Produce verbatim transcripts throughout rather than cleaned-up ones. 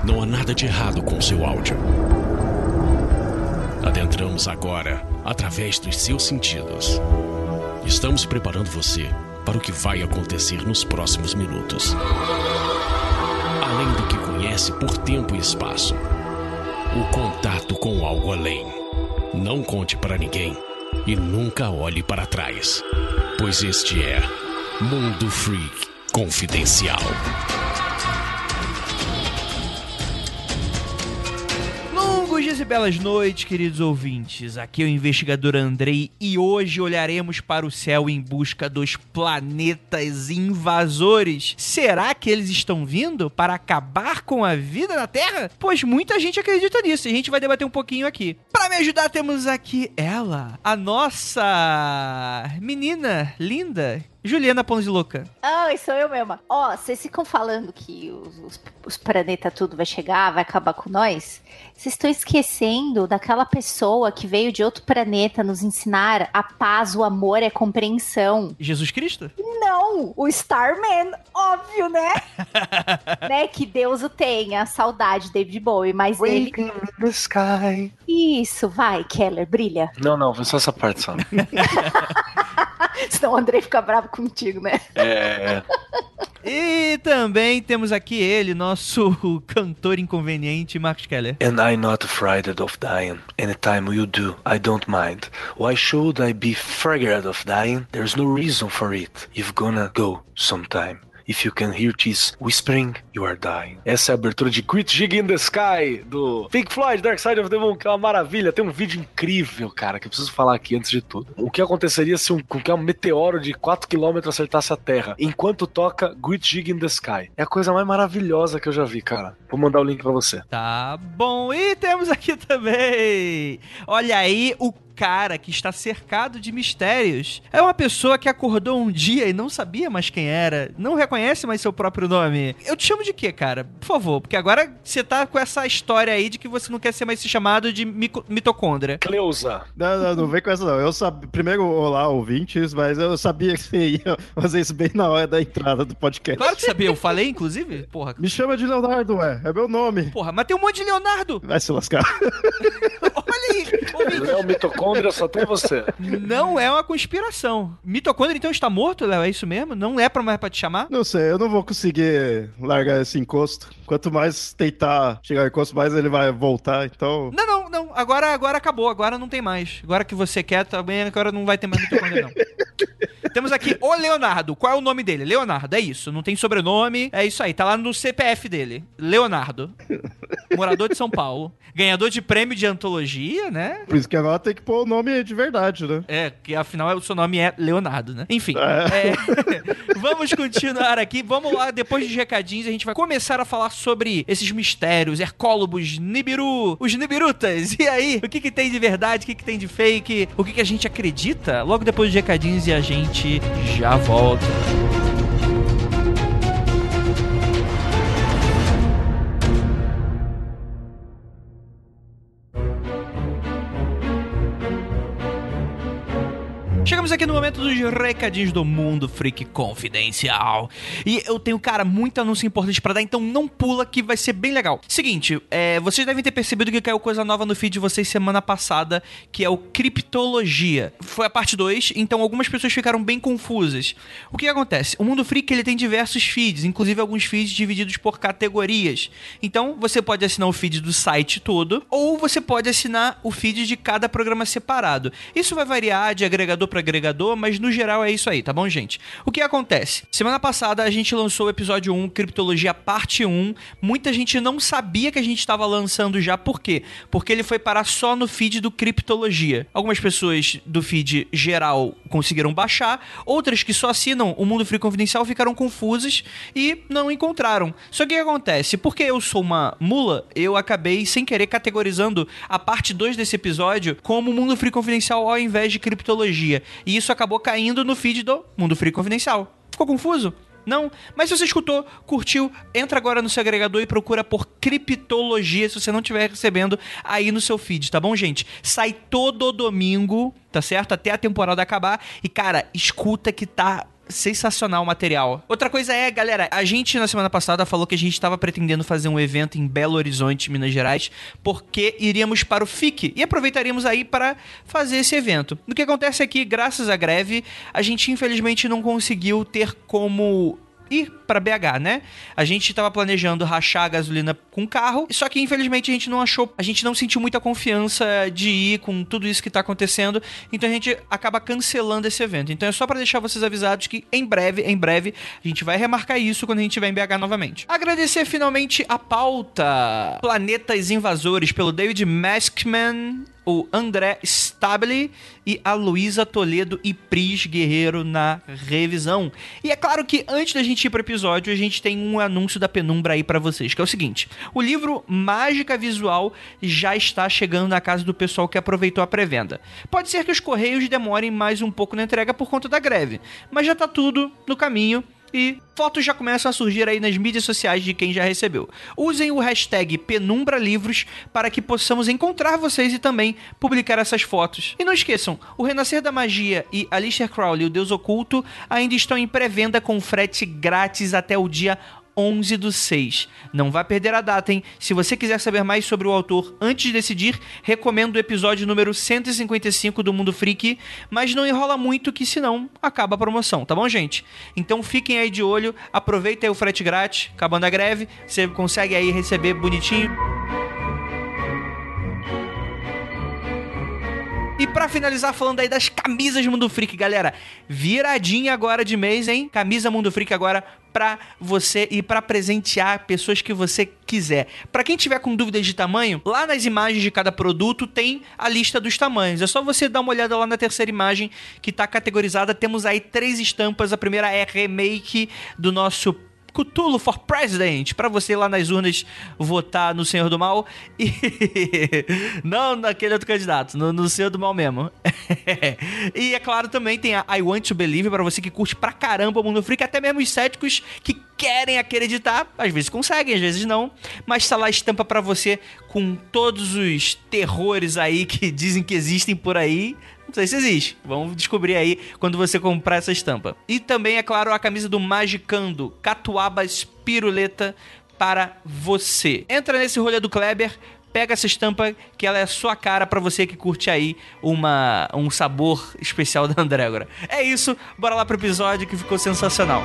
Não há nada de errado com seu áudio. Adentramos agora através dos seus sentidos. Estamos preparando você para o que vai acontecer nos próximos minutos. Além do que conhece por tempo e espaço, o contato com algo além. Não conte para ninguém e nunca olhe para trás, pois este é Mundo Freak Confidencial. Longos dias e belas noites, queridos ouvintes. Aqui é o investigador Andrei e hoje olharemos para o céu em busca dos planetas invasores. Será que eles estão vindo para acabar com a vida na Terra? Pois muita gente acredita nisso e a gente vai debater um pouquinho aqui. Para me ajudar, temos aqui ela, a nossa menina linda, Juliana Pons de Louca. Ai, sou eu mesma. Ó, vocês ficam falando que os, os, os planetas tudo vai chegar, vai acabar com nós. Vocês estão esquecendo daquela pessoa que veio de outro planeta nos ensinar a paz, o amor e a compreensão. Jesus Cristo? Não, o Starman, óbvio, né? Né, que Deus o tenha, saudade, David Bowie, mas ele... Waiting in the sky. Isso, vai, Keller, brilha. Não, não, foi só essa parte só. Senão o Andrei fica bravo contigo, né? É... E também temos aqui ele, nosso cantor inconveniente, Marcos Keller. And I'm not afraid of dying. Anytime you do, I don't mind. Why should I be afraid of dying? There's no reason for it. You're gonna go sometime. If you can hear this whispering, you are dying. Essa é a abertura de Great Gig in the Sky, do Pink Floyd, Dark Side of the Moon, que é uma maravilha. Tem um vídeo incrível, cara, que eu preciso falar aqui antes de tudo. O que aconteceria se um, um meteoro de quatro quilômetros acertasse a Terra, enquanto toca Great Gig in the Sky? É a coisa mais maravilhosa que eu já vi, cara. Vou mandar o link pra você. Tá bom, e temos aqui também, olha aí, o cara que está cercado de mistérios. É uma pessoa que acordou um dia e não sabia mais quem era, não reconhece mais seu próprio nome. Eu te chamo de quê, cara? Por favor, porque agora você tá com essa história aí de que você não quer ser mais chamado de mico- mitocôndria. Cleusa. Não, não, não vem com essa não. Eu sabia, primeiro, olá, ouvintes, mas eu sabia que você ia fazer isso bem na hora da entrada do podcast. Claro que sabia, eu falei, inclusive. Porra. Me chama de Leonardo, ué. É meu nome. Porra, mas tem um monte de Leonardo. Vai se lascar. Olha aí, ouvinte. Não é o mitocôndria, só tem você. Não é uma conspiração. Mitocôndria, então, está morto, Léo? É isso mesmo? Não é pra mais pra te chamar? Não sei, eu não vou conseguir largar esse encosto. Quanto mais tentar chegar ao encosto, mais ele vai voltar, então... Não, não, não. Agora, agora acabou. Agora não tem mais. Agora que você quer, também agora não vai ter mais mitocôndria, não. Temos aqui o Leonardo. Qual é o nome dele? Leonardo, é isso. Não tem sobrenome. É isso aí. Tá lá no C P F dele. Leonardo. Morador de São Paulo. Ganhador de prêmio de antologia, né? Por isso que agora tem que pôr o nome de verdade, né? É, que afinal o seu nome é Leonardo, né? Enfim. É. É, vamos continuar aqui. Vamos lá, depois dos recadinhos, a gente vai começar a falar sobre esses mistérios, Hercólobos, Nibiru, os Nibirutas. E aí, o que que tem de verdade, o que que tem de fake, o que que a gente acredita? Logo depois dos recadinhos e a gente já volta. Chegamos aqui no momento dos recadinhos do Mundo Freak Confidencial. E eu tenho, cara, muito anúncio importante pra dar, então não pula que vai ser bem legal. Seguinte, é, vocês devem ter percebido que caiu coisa nova no feed de vocês semana passada, que é o Criptologia. Foi a parte dois, então algumas pessoas ficaram bem confusas. O que acontece? O Mundo Freak, ele tem diversos feeds, inclusive alguns feeds divididos por categorias. Então, você pode assinar o feed do site todo, ou você pode assinar o feed de cada programa separado. Isso vai variar de agregador para agregador, mas no geral é isso aí, tá bom, gente? O que acontece? Semana passada a gente lançou o episódio um, Criptologia parte um. Muita gente não sabia que a gente estava lançando já, por quê? Porque ele foi parar só no feed do Criptologia. Algumas pessoas do feed geral conseguiram baixar, outras que só assinam o Mundo Freak Confidencial ficaram confusas e não encontraram. Só que o que acontece? Porque eu sou uma mula, eu acabei sem querer categorizando a parte dois desse episódio como Mundo Freak Confidencial ao invés de Criptologia. E isso acabou caindo no feed do Mundo Freak Confidencial. Ficou confuso? Não? Mas se você escutou, curtiu, entra agora no seu agregador e procura por Criptologia se você não estiver recebendo aí no seu feed, tá bom, gente? Sai todo domingo, tá certo? Até a temporada acabar. E, cara, escuta que tá sensacional o material. Outra coisa é, galera, a gente na semana passada falou que a gente estava pretendendo fazer um evento em Belo Horizonte, Minas Gerais, porque iríamos para o F I C e aproveitaríamos aí para fazer esse evento. O que acontece é que, graças à greve, a gente infelizmente não conseguiu ter como ir pra B H, né? A gente tava planejando rachar a gasolina com carro, só que infelizmente a gente não achou, a gente não sentiu muita confiança de ir com tudo isso que tá acontecendo, então a gente acaba cancelando esse evento. Então é só pra deixar vocês avisados que em breve, em breve, a gente vai remarcar isso quando a gente estiver em B H novamente. Agradecer finalmente a pauta Planetas Invasores pelo David Maskman, o André Stabile e a Luísa Toledo e Pris Guerreiro na revisão. E é claro que antes da gente ir pro episódio, a gente tem um anúncio da Penumbra aí pra vocês, que é o seguinte: o livro Mágica Visual já está chegando na casa do pessoal que aproveitou a pré-venda. Pode ser que os correios demorem mais um pouco na entrega por conta da greve, mas já tá tudo no caminho. E fotos já começam a surgir aí nas mídias sociais de quem já recebeu. Usem o hashtag PenumbraLivros para que possamos encontrar vocês e também publicar essas fotos. E não esqueçam, o Renascer da Magia e Aleister Crowley, o Deus Oculto, ainda estão em pré-venda com frete grátis até o dia onze do seis. Não vai perder a data, hein? Se você quiser saber mais sobre o autor antes de decidir, recomendo o episódio número cento e cinquenta e cinco do Mundo Freak, mas não enrola muito que senão acaba a promoção, tá bom, gente? Então fiquem aí de olho, aproveita aí o frete grátis, acabando a greve, você consegue aí receber bonitinho. E pra finalizar, falando aí das camisas Mundo Freak, galera, viradinha agora de mês, hein? Camisa Mundo Freak agora pra você e pra presentear pessoas que você quiser. Pra quem tiver com dúvidas de tamanho, lá nas imagens de cada produto tem a lista dos tamanhos. É só você dar uma olhada lá na terceira imagem que tá categorizada. Temos aí três estampas. A primeira é remake do nosso Cthulhu for President, pra você ir lá nas urnas votar no Senhor do Mal e não naquele outro candidato, no, no Senhor do Mal mesmo. E é claro, também tem a I Want to Believe, pra você que curte pra caramba o Mundo Freak, até mesmo os céticos que querem acreditar, às vezes conseguem, às vezes não, mas tá lá a estampa pra você com todos os terrores aí que dizem que existem por aí. Não sei se existe. Vamos descobrir aí quando você comprar essa estampa. E também, é claro, a camisa do Magicando, Catuabas Piruleta para você. Entra nesse rolê do Kleber, pega essa estampa que ela é a sua cara pra você que curte aí uma, um sabor especial da Andrégora. É isso, bora lá pro episódio que ficou sensacional.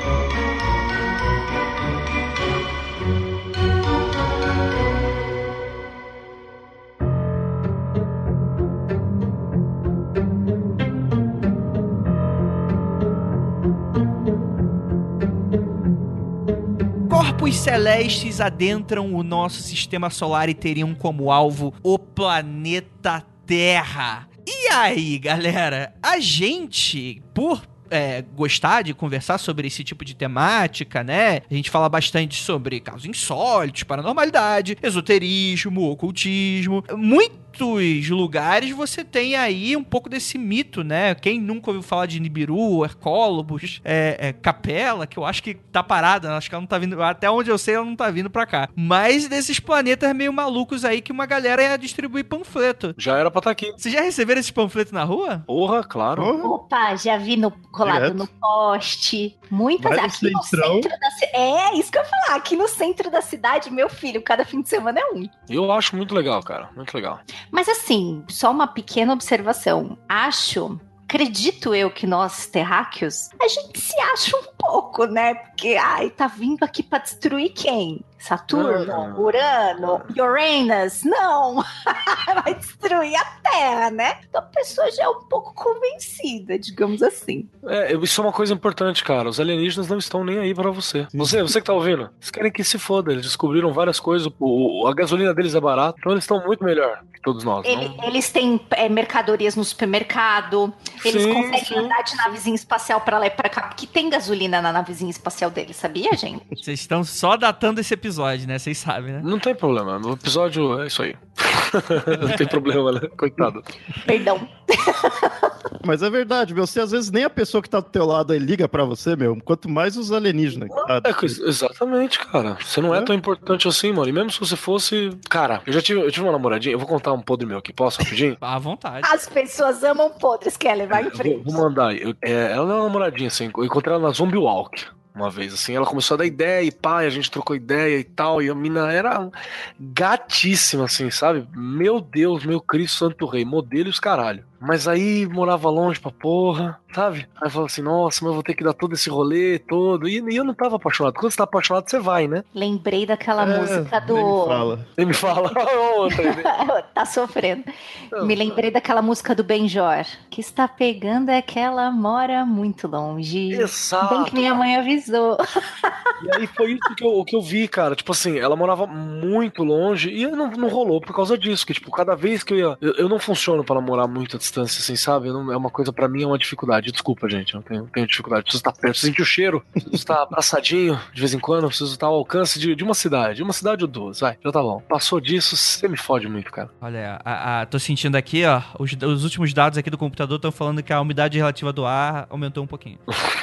Corpos celestes adentram o nosso sistema solar e teriam como alvo o planeta Terra. E aí, galera? A gente, por É, gostar de conversar sobre esse tipo de temática, né? A gente fala bastante sobre casos insólitos, paranormalidade, esoterismo, ocultismo. Muitos lugares você tem aí um pouco desse mito, né? Quem nunca ouviu falar de Nibiru, Hercólobos, é, é, Capela, que eu acho que tá parada, acho que ela não tá vindo, até onde eu sei ela não tá vindo pra cá. Mas desses planetas meio malucos aí que uma galera ia distribuir panfleto. Já era pra estar aqui. Vocês já receberam esses panfletos na rua? Porra, claro. Opa, já vi no, colado Direto. no poste. Muitas Vai no aqui no centrão. centro da cidade. É, isso que eu ia falar. Aqui no centro da cidade, meu filho, cada fim de semana é um. Eu acho muito legal, cara. Muito legal. Mas assim, só uma pequena observação. Acho, acredito eu que nós, terráqueos, a gente se acha um pouco, né? Porque, ai, tá vindo aqui pra destruir quem? Saturno, Ah. Urano, Uranus? Não! Vai destruir a Terra, né? Então a pessoa já é um pouco convencida, digamos assim. É, isso é uma coisa importante, cara. Os alienígenas não estão nem aí pra você. Você, você que tá ouvindo, eles querem que se foda. Eles descobriram várias coisas. O, a gasolina deles é barata, então eles estão muito melhor que todos nós. Ele- não? Eles têm é, mercadorias no supermercado, eles Sim, conseguem sim, andar de navezinha espacial pra lá e pra cá, porque tem gasolina na navezinha espacial deles, sabia, gente? Vocês estão só datando esse episódio, né? Vocês sabem, né? Não tem problema. No episódio é isso aí. Não tem problema, né? Coitado. Perdão. Mas é verdade, meu. Você às vezes nem a pessoa que tá do teu lado aí liga pra você, meu. Quanto mais os alienígenas. Tá? É, exatamente, cara. Você não é, é tão importante assim, mano. E mesmo se você fosse... Cara, eu já tive, eu tive uma namoradinha. Eu vou contar um podre meu aqui. Posso, rapidinho? À vontade. As pessoas amam podres, Keller. Vai em frente. Vou, vou mandar. Eu, é, ela é uma namoradinha, assim. Eu encontrei ela na Zombie Walk. Uma vez, assim, ela começou a dar ideia e pá, e a gente trocou ideia e tal, e a mina era gatíssima, assim, sabe? Meu Deus, meu Cristo Santo Rei, modelo e os caralho. Mas aí morava longe pra porra, sabe? Aí falou assim, nossa, mas eu vou ter que dar todo esse rolê todo. E, e eu não tava apaixonado. Quando você tá apaixonado, você vai, né? Lembrei daquela É, música do... Nem me fala. Nem me fala. Tá sofrendo. Não, Me lembrei daquela música do Benjor. Que está pegando é que ela mora muito longe. Exato. Bem que minha mãe avisou. E aí foi isso que eu, que eu vi, cara. Tipo assim, ela morava muito longe e não, não rolou por causa disso. Que, tipo, cada vez que eu ia... Eu, eu não funciono pra namorar muito a distância, assim, sabe? Eu não, é uma coisa, pra mim, é uma dificuldade. Desculpa, gente. Eu tenho, tenho dificuldade. Preciso estar perto, preciso sentir o cheiro. Preciso estar abraçadinho de vez em quando. Preciso estar ao alcance de, de uma cidade. De uma cidade ou duas, vai. Já tá bom. Passou disso, você me fode muito, cara. Olha, a, a, tô sentindo aqui, ó, os, os últimos dados aqui do computador estão falando que a umidade relativa do ar aumentou um pouquinho.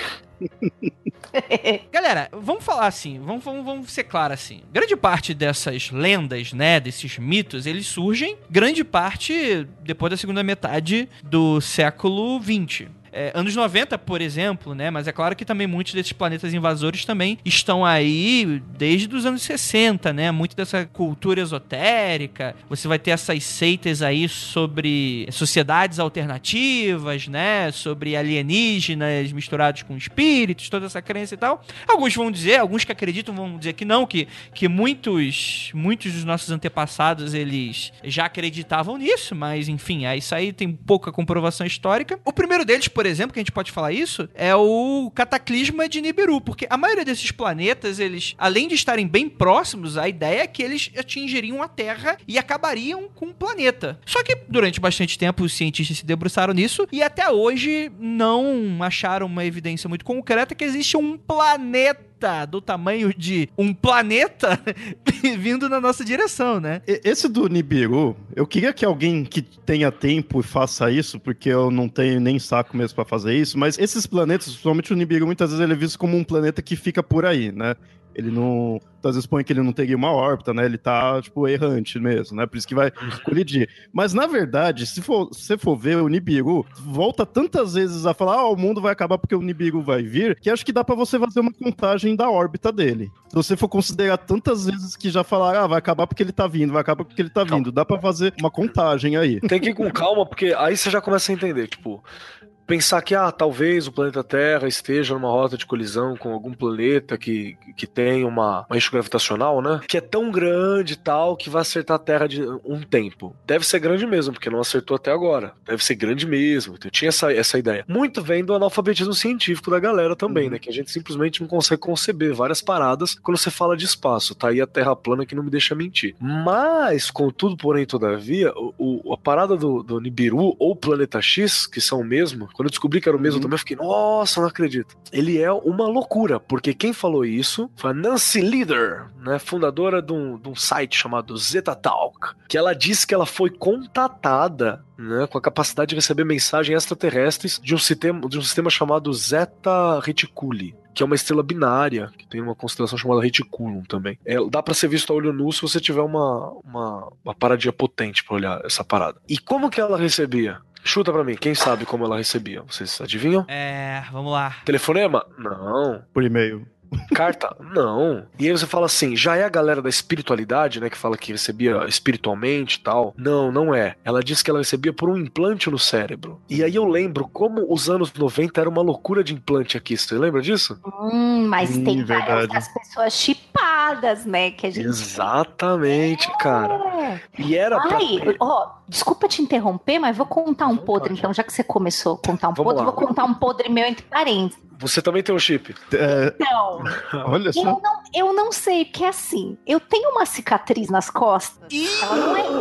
Galera, vamos falar assim, vamos, vamos, vamos ser claros assim. Grande parte dessas lendas, né, desses mitos, eles surgem, grande parte depois da segunda metade do século vinte. É, anos noventa, por exemplo, né? Mas é claro que também muitos desses planetas invasores também estão aí desde os anos sessenta, né? Muito dessa cultura esotérica. Você vai ter essas seitas aí sobre sociedades alternativas, né? Sobre alienígenas misturados com espíritos, toda essa crença e tal. Alguns vão dizer, alguns que acreditam vão dizer que não, que, que muitos, muitos dos nossos antepassados, eles já acreditavam nisso, mas enfim, isso aí tem pouca comprovação histórica. O primeiro deles, por exemplo, que a gente pode falar isso, é o cataclisma de Nibiru, porque a maioria desses planetas, eles, além de estarem bem próximos, a ideia é que eles atingiriam a Terra e acabariam com o planeta. Só que durante bastante tempo os cientistas se debruçaram nisso e até hoje não acharam uma evidência muito concreta que existe um planeta do tamanho de um planeta vindo na nossa direção, né? Esse do Nibiru, eu queria que alguém que tenha tempo faça isso, porque eu não tenho nem saco mesmo pra fazer isso, mas esses planetas, principalmente o Nibiru, muitas vezes ele é visto como um planeta que fica por aí, né? Ele não... Às vezes põe que ele não teria uma órbita, né? Ele tá, tipo, errante mesmo, né? Por isso que vai colidir. Mas, na verdade, se for, se você for ver, o Nibiru volta tantas vezes a falar, ah, o mundo vai acabar porque o Nibiru vai vir, que acho que dá pra você fazer uma contagem da órbita dele. Se você for considerar tantas vezes que já falaram, ah, vai acabar porque ele tá vindo, vai acabar porque ele tá vindo, dá pra fazer uma contagem aí. Tem que ir com calma, porque aí você já começa a entender, tipo... Pensar que, ah, talvez o planeta Terra esteja numa rota de colisão com algum planeta que, que tem uma, uma eixo gravitacional, né? Que é tão grande e tal, que vai acertar a Terra de um tempo. Deve ser grande mesmo, porque não acertou até agora. Deve ser grande mesmo. Eu tinha essa, essa ideia. Muito vem do analfabetismo científico da galera também, uhum. né? Que a gente simplesmente não consegue conceber várias paradas quando você fala de espaço. Tá aí a Terra plana que não me deixa mentir. Mas, contudo, porém, todavia, o, o, a parada do, do Nibiru ou Planeta X, que são o mesmo... Quando eu descobri que era o mesmo, uhum. também eu fiquei, nossa, não acredito. Ele é uma loucura, porque quem falou isso foi a Nancy Leader, né, fundadora de um, de um site chamado Zeta Talk, que ela disse que ela foi contatada, né, com a capacidade de receber mensagens extraterrestres de um sistema, de um sistema chamado Zeta Reticuli, que é uma estrela binária, que tem uma constelação chamada Reticulum também. É, dá pra ser visto a olho nu se você tiver uma, uma, uma paradinha potente pra olhar essa parada. E como que ela recebia? Chuta pra mim, quem sabe como ela recebia? Vocês adivinham? É, vamos lá. Telefonema? Não. Por e-mail. Carta? Não. E aí você fala assim, já é a galera da espiritualidade, né, que fala que recebia espiritualmente e tal. Não, não é. Ela disse que ela recebia por um implante no cérebro. E aí eu lembro como os anos noventa era uma loucura de implante aqui. Você lembra disso? Hum, mas hum, tem verdade. várias as pessoas chipadas, né, que a gente... Exatamente, é. cara. E era Ai, pra... ó, desculpa te interromper, mas vou contar um podre, então, já que você começou a contar um Vamos podre, lá. vou contar um podre meu entre parênteses. Você também tem um chip. É, Não, olha só. eu não, eu não sei, porque assim, eu tenho uma cicatriz nas costas, ela não é...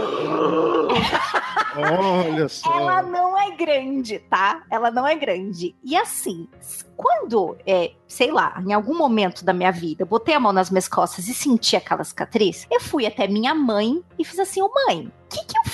Olha só. Ela não é grande, tá? Ela não é grande. E assim, quando, é, sei lá, em algum momento da minha vida, eu botei a mão nas minhas costas e senti aquela cicatriz, eu fui até minha mãe e fiz assim, ô mãe, o que que eu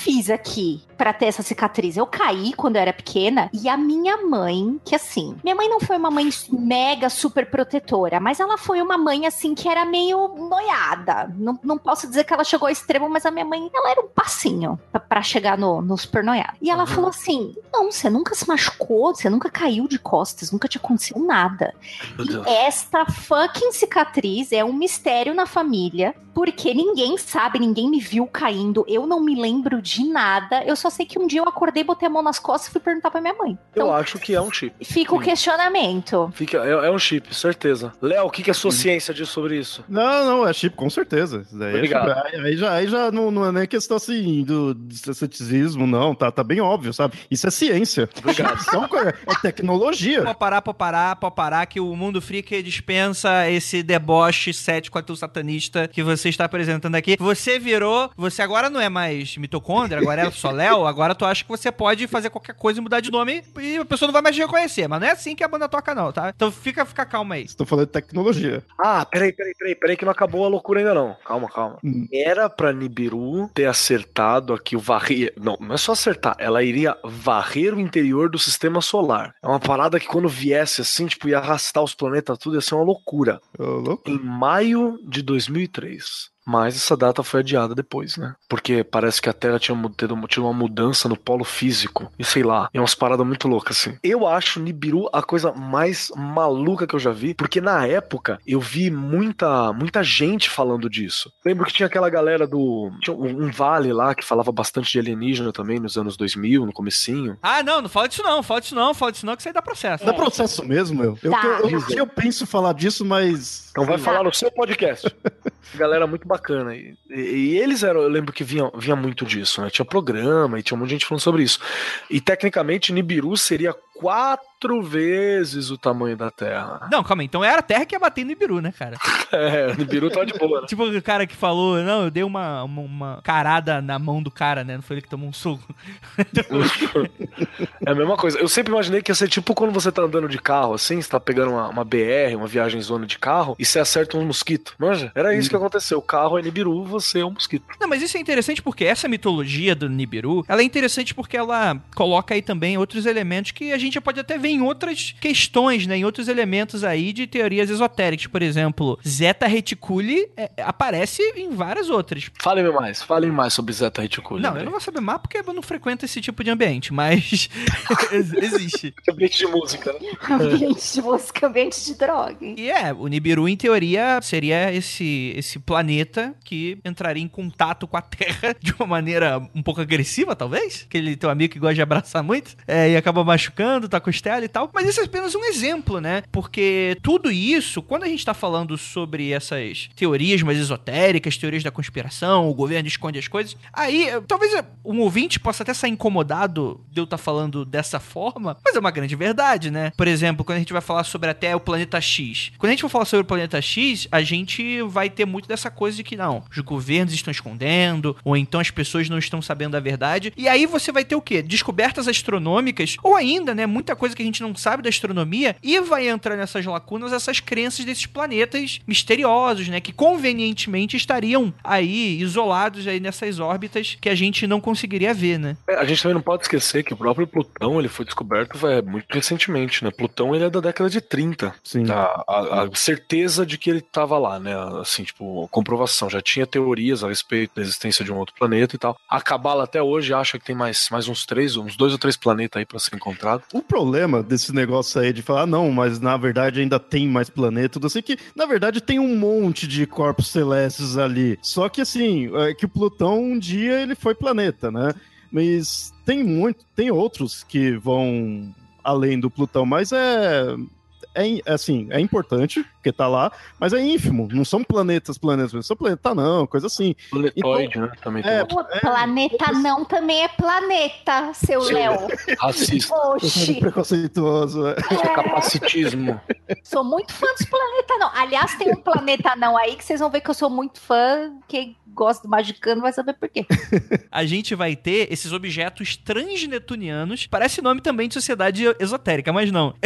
fiz aqui pra ter essa cicatriz? Eu caí quando eu era pequena e a minha mãe, que assim, minha mãe não foi uma mãe mega super protetora, mas ela foi uma mãe assim que era meio noiada. Não, não posso dizer que ela chegou ao extremo, mas a minha mãe, ela era um passinho pra, pra chegar no, no super noiado. E ela uhum. falou assim, não, você nunca se machucou, você nunca caiu de costas, nunca te aconteceu nada. E esta fucking cicatriz é um mistério na família, porque ninguém sabe, ninguém me viu caindo, eu não me lembro de nada, eu só sei que um dia eu acordei, botei a mão nas costas e fui perguntar pra minha mãe. Então, eu acho que é um chip. Fica Sim. o questionamento. Fica, é, é um chip, certeza. Léo, o que, que a sua Sim. ciência diz sobre isso? Não, não, é chip, com certeza. Isso daí Obrigado. É chip. Aí, aí já, aí já não, não é nem questão assim do, do ceticismo, não, tá, tá bem óbvio, sabe? Isso é ciência. Obrigado. Isso é, é tecnologia. Pode parar, pode parar, pode parar, que o Mundo Freak dispensa esse deboche cético satanista que você está apresentando aqui. Você virou, você agora não é mais mitocôndria, agora é só Léo, agora tu acha que você pode fazer qualquer coisa e mudar de nome e a pessoa não vai mais te reconhecer, mas não é assim que a banda toca não, tá? Então fica, fica calma aí. Estou falando de tecnologia. Ah, peraí, peraí, peraí, peraí que não acabou a loucura ainda não. Calma, calma. Hum. Era pra Nibiru ter acertado aqui o varrer... Não, não é só acertar, ela iria varrer o interior do sistema solar. É uma parada que quando viesse assim, tipo, ia arrastar os planetas tudo, ia ser uma loucura. Oh, louco. Em maio de dois mil e três. Mas essa data foi adiada depois, né? Porque parece que a Terra tinha tido uma mudança no polo físico. E sei lá, é umas paradas muito loucas, assim. Eu acho Nibiru a coisa mais maluca que eu já vi, porque na época eu vi muita, muita gente falando disso. Lembro que tinha aquela galera do... Tinha um vale lá que falava bastante de alienígena também nos anos dois mil, no comecinho. Ah, não, não fala disso não, fala disso não, fala disso não, que isso aí dá processo. Dá processo mesmo, eu. Eu, tá. eu, eu, eu penso falar disso, mas... Então vai falar no seu podcast. Galera muito bacana. E, e, e eles eram, eu lembro que vinha, vinha muito disso, né? Tinha programa e tinha um monte de gente falando sobre isso. E tecnicamente Nibiru seria quatro vezes o tamanho da Terra. Não, calma aí. Então era a Terra que ia bater no Nibiru, né, cara? É, o Nibiru tá de boa, né? Tipo o cara que falou, não, eu dei uma, uma, uma carada na mão do cara, né? Não foi ele que tomou um soco. É a mesma coisa. Eu sempre imaginei que ia ser tipo quando você tá andando de carro, assim, você tá pegando uma, uma B R, uma viagem zona de carro, e você acerta um mosquito. Manja? Era isso hum. que aconteceu. O carro é Nibiru, você é um mosquito. Não, mas isso é interessante porque essa mitologia do Nibiru, ela é interessante porque ela coloca aí também outros elementos que a gente já pode até ver em outras questões, né? Em outros elementos aí de teorias esotéricas. Por exemplo, Zeta Reticuli é, aparece em várias outras. Fale-me mais. Fale mais sobre Zeta Reticuli. Não, eu não vou saber mais porque eu não frequento esse tipo de ambiente, mas existe. Ambiente de música, né? Ambiente de música, ambiente de droga. E é, o Nibiru, em teoria, seria esse, esse planeta que entraria em contato com a Terra de uma maneira um pouco agressiva, talvez? Aquele teu amigo que gosta de abraçar muito é, e acaba machucando, tá costela e tal. Mas isso é apenas um exemplo, né? Porque tudo isso, quando a gente tá falando sobre essas teorias mais esotéricas, teorias da conspiração, o governo esconde as coisas, aí talvez um ouvinte possa até sair incomodado de eu estar tá falando dessa forma, mas é uma grande verdade, né? Por exemplo, quando a gente vai falar sobre até o planeta X. Quando a gente for falar sobre o planeta X, a gente vai ter muito dessa coisa de que não, os governos estão escondendo, ou então as pessoas não estão sabendo a verdade. E aí você vai ter o quê? Descobertas astronômicas, ou ainda, né, muita coisa que a gente não sabe da astronomia, e vai entrar nessas lacunas essas crenças desses planetas misteriosos, né, que convenientemente estariam aí isolados aí nessas órbitas que a gente não conseguiria ver, né? É, a gente também não pode esquecer que o próprio Plutão, ele foi descoberto véio, muito recentemente, né? Plutão, ele é da década de trinta. Sim. A, a, a certeza de que ele estava lá, né? Assim, tipo, comprovação. Já tinha teorias a respeito da existência de um outro planeta e tal. A Cabala até hoje acha que tem mais, mais uns três, uns dois ou três planetas aí pra ser encontrado. O problema desse negócio aí de falar, não, mas na verdade ainda tem mais planetas, eu sei que, na verdade, tem um monte de corpos celestes ali. Só que, assim, é que o Plutão, um dia, ele foi planeta, né? Mas tem muito, tem outros que vão além do Plutão, mas é... É, assim, é importante, porque tá lá, mas é ínfimo, não são planetas, planetas, não são planeta não, coisa assim. Planetoide, então, né? Também é, tem é, planeta não também é planeta, seu Léo. Racista. Oxi. Preconceituoso. É. É capacitismo. Sou muito fã dos planeta não. Aliás, tem um planeta não aí que vocês vão ver que eu sou muito fã, que gosta do Magicano vai saber por quê. A gente vai ter esses objetos transnetunianos. Parece nome também de sociedade esotérica, mas não.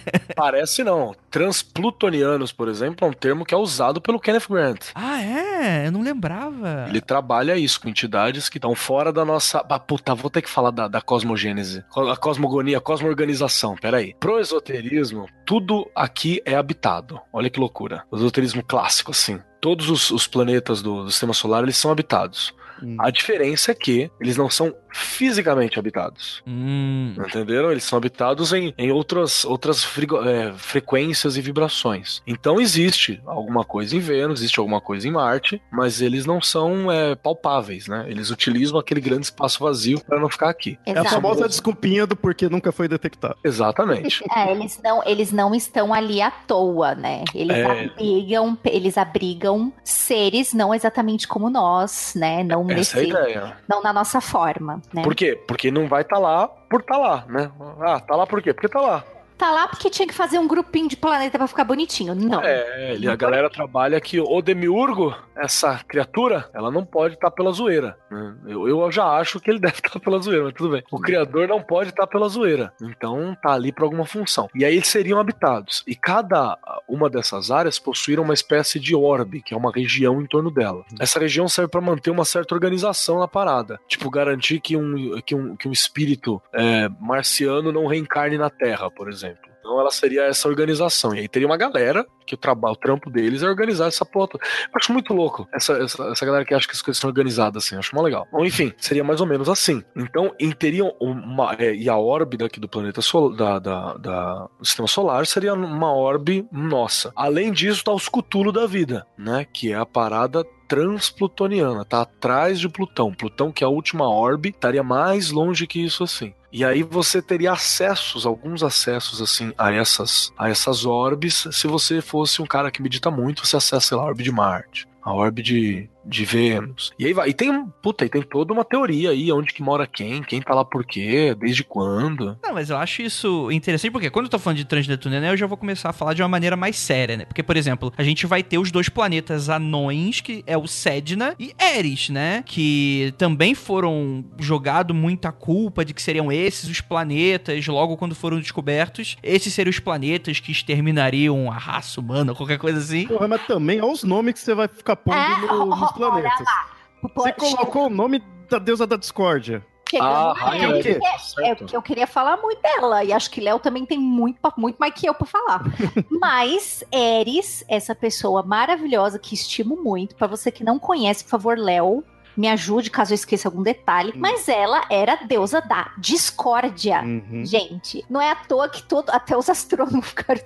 Parece não. Transplutonianos, por exemplo, é um termo que é usado pelo Kenneth Grant. Ah, é? Eu não lembrava. Ele trabalha isso com entidades que estão fora da nossa... Ah, puta, vou ter que falar da, da cosmogênese. A cosmogonia, a cosmoorganização. Peraí. Pro esoterismo, tudo aqui é habitado. Olha que loucura. O esoterismo clássico, assim. Todos os, os planetas do, do sistema solar, eles são habitados. Hum. A diferença é que eles não são fisicamente habitados. Hum. Entenderam? Eles são habitados em, em outras, outras frigo, é, frequências e vibrações. Então existe alguma coisa em Vênus, existe alguma coisa em Marte, mas eles não são é, palpáveis, né? Eles utilizam aquele grande espaço vazio para não ficar aqui. Exato. É a famosa desculpinha do porquê nunca foi detectado. Exatamente. É, eles não, eles não estão ali à toa, né? Eles é... abrigam, eles abrigam seres não exatamente como nós, né? Não Essa nesse, é a ideia. Não na nossa forma, né? Por quê? Porque não vai estar tá lá por estar tá lá, né? Ah, tá lá por quê? Porque tá lá. Tá lá porque tinha que fazer um grupinho de planeta pra ficar bonitinho. Não. É, a galera trabalha que o Demiurgo, essa criatura, ela não pode estar tá pela zoeira. Né? Eu, eu já acho que ele deve estar tá pela zoeira, mas tudo bem. O criador não pode estar tá pela zoeira. Então tá ali pra alguma função. E aí eles seriam habitados. E cada uma dessas áreas possuíram uma espécie de orbe, que é uma região em torno dela. Essa região serve pra manter uma certa organização na parada. Tipo, garantir que um, que um, que um espírito é, marciano não reencarne na Terra, por exemplo. Então ela seria essa organização. E aí teria uma galera que o, trabalho, o trampo deles é organizar essa porra. Eu acho muito louco essa, essa, essa galera que acha que as coisas são organizadas assim. Eu acho mó legal. Bom, enfim, seria mais ou menos assim. Então, em teriam uma... É, e a órbita aqui do planeta sol, da, da, da, do sistema solar seria uma orbe nossa. Além disso, tá os Cthulhu da vida, né? Que é a parada transplutoniana. Tá atrás de Plutão. Plutão, que é a última orbe, estaria mais longe que isso assim. E aí você teria acessos, alguns acessos assim a essas, a essas orbes. Se você fosse um cara que medita muito, você acessa lá, a orbe de Marte, a orbe de, de Vênus. E aí vai. E tem, puta, e tem toda uma teoria aí, onde que mora quem, quem tá lá por quê, desde quando. Não, mas eu acho isso interessante, porque quando eu tô falando de transnetuniano, eu já vou começar a falar de uma maneira mais séria, né? Porque, por exemplo, a gente vai ter os dois planetas anões, que é o Sedna e Eris, né? Que também foram jogado muita culpa de que seriam esses os planetas, logo quando foram descobertos. Esses seriam os planetas que exterminariam a raça humana, qualquer coisa assim. Porra, mas também, olha os nomes que você vai ficar pondo é, no, nos planetas. Você colocou o nome da deusa da discórdia. Ah, é, é, é, é, é, eu queria falar muito dela, e acho que Léo também tem muito, muito mais que eu pra falar. Mas Eris, essa pessoa maravilhosa que estimo muito, pra você que não conhece, por favor, Léo, me ajude caso eu esqueça algum detalhe, mas ela era a deusa da discórdia. Uhum. Gente, não é à toa que todo, até os astrônomos ficaram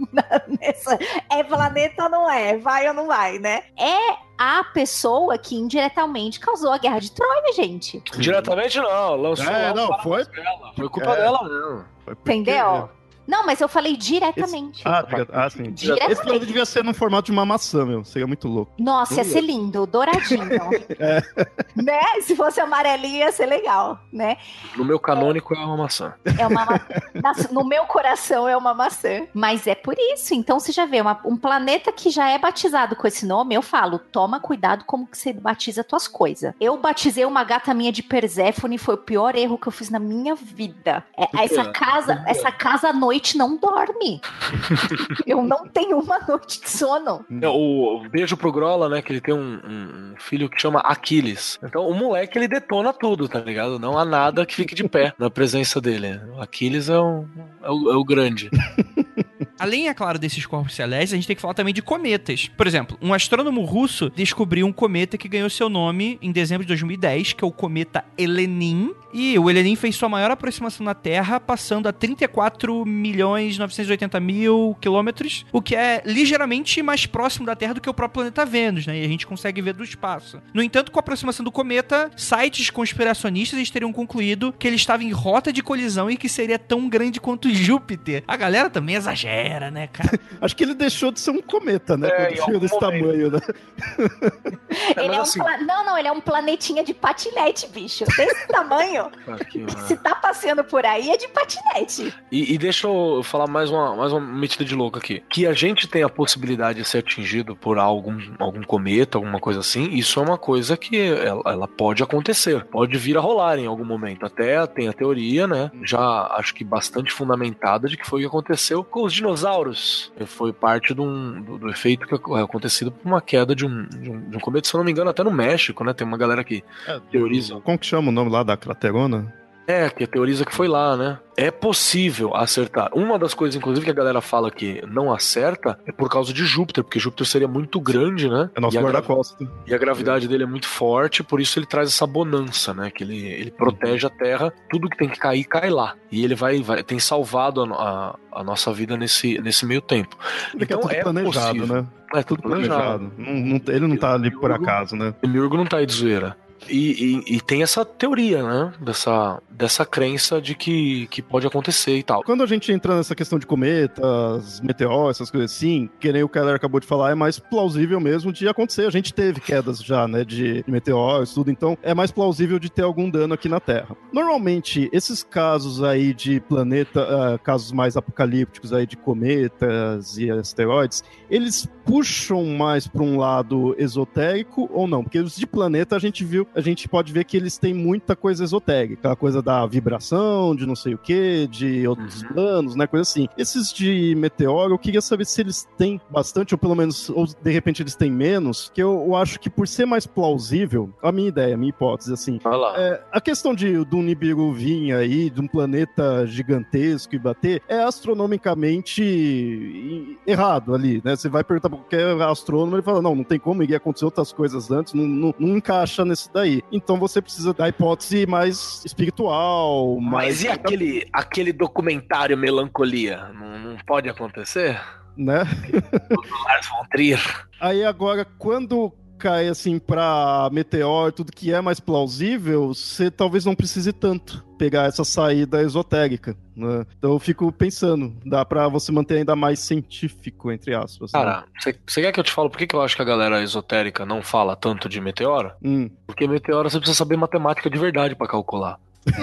nessa, é planeta ou não é, vai ou não vai, né? É a pessoa que indiretamente causou a guerra de Troia, gente. Diretamente não, lançou é, não, foi dela. Foi culpa é. dela, não. Foi porque... Entendeu? Não, mas eu falei diretamente. Esse... Ah, ah, sim. Diretamente. Esse plano devia ser no formato de uma maçã, meu. Seria muito louco. Nossa, ia ser lindo, douradinho. é. Né? Se fosse amarelinho, ia ser legal, né? No meu canônico é, é uma maçã. É uma maçã. No meu coração é uma maçã. Mas é por isso. Então, você já vê, uma, um planeta que já é batizado com esse nome, eu falo, toma cuidado como que você batiza tuas coisas. Eu batizei uma gata minha de Perséfone, foi o pior erro que eu fiz na minha vida. É, essa casa, essa casa à noite não dorme. Eu não tenho uma noite de sono. É, o, o beijo pro Grola, né? Que ele tem um, um, um filho que chama Aquiles. Então o moleque ele detona tudo, tá ligado? Não há nada que fique de pé na presença dele. O Aquiles é o, é o, é o grande. Além, é claro, desses corpos celestes, a gente tem que falar também de cometas. Por exemplo, um astrônomo russo descobriu um cometa que ganhou seu nome em dezembro de dois mil e dez, que é o cometa Elenin. E o Elenin fez sua maior aproximação na Terra, passando a trinta e quatro milhões novecentos e oitenta mil quilômetros, o que é ligeiramente mais próximo da Terra do que o próprio planeta Vênus, né? E a gente consegue ver do espaço. No entanto, com a aproximação do cometa, sites conspiracionistas teriam concluído que ele estava em rota de colisão e que seria tão grande quanto Júpiter. A galera também exagera. era, né, cara? Acho que ele deixou de ser um cometa, né? É, Quando chega desse momento. tamanho, né? Ele é um assim... pla... Não, não, ele é um planetinha de patinete, bicho. Desse tamanho. Aqui, Se tá passeando por aí, é de patinete. E, e deixa eu falar mais uma, mais uma metida de louco aqui. Que a gente tem a possibilidade de ser atingido por algum, algum cometa, alguma coisa assim, isso é uma coisa que ela, ela pode acontecer. Pode vir a rolar em algum momento. Até tem a teoria, né? Já acho que bastante fundamentada de que foi o que aconteceu com os dinossauros. Foi parte de um, do, do efeito que é acontecido por uma queda de um, de, um, de um cometa, se eu não me engano, até no México, né? Tem uma galera que É, teoriza. Como que chama o nome lá da craterona? É, que teoriza que foi lá, né? É possível acertar. Uma das coisas, inclusive, que a galera fala que não acerta é por causa de Júpiter, porque Júpiter seria muito grande, né? É nosso e a guarda-costa. gra- E a gravidade dele é muito forte, por isso ele traz essa bonança, né? Que ele, ele protege a Terra, tudo que tem que cair, cai lá. E ele vai, vai tem salvado a, a, a nossa vida nesse, nesse meio tempo. Porque Então é tudo é planejado, possível. né? É tudo planejado. Não, não- ele não tá ali por acaso, né? O Demiurgo não tá aí de zoeira. E, e, e tem essa teoria, né? Dessa, dessa crença de que, que pode acontecer e tal. Quando a gente entra nessa questão de cometas, meteoros, essas coisas assim, que nem o Keller acabou de falar, é mais plausível mesmo de acontecer. A gente teve quedas já, né, de meteoros, tudo, então é mais plausível de ter algum dano aqui na Terra. Normalmente, esses casos aí de planeta, uh, casos mais apocalípticos aí de cometas e asteroides, eles puxam mais para um lado esotérico ou não? Porque os de planeta a gente viu, a gente pode ver que eles têm muita coisa esotérica, aquela coisa da vibração, de não sei o que, de outros Uhum. planos, né, coisa assim. Esses de meteoro, eu queria saber se eles têm bastante, ou pelo menos, ou de repente eles têm menos, que eu, eu acho que por ser mais plausível, a minha ideia, a minha hipótese, assim, Vai lá. é, a questão de do Nibiru vir aí, de um planeta gigantesco e bater, é astronomicamente i- errado ali, né? Você vai perguntar pra qualquer astrônomo, ele fala, não, não tem como, iria acontecer outras coisas antes, não, não, não encaixa nesse daí. Então você precisa da hipótese mais espiritual, Mas mais... e aquele, aquele documentário Melancolia? Não, não pode acontecer? né? Lars von Trier. Aí agora, quando cai assim pra meteoro, tudo que é mais plausível, você talvez não precise tanto pegar essa saída esotérica, né? Então eu fico pensando, dá pra você manter ainda mais científico, entre aspas. né? Cara, você quer que eu te fale por que, que eu acho que a galera esotérica não fala tanto de meteoro? Hum. Porque meteoro você precisa saber matemática de verdade pra calcular.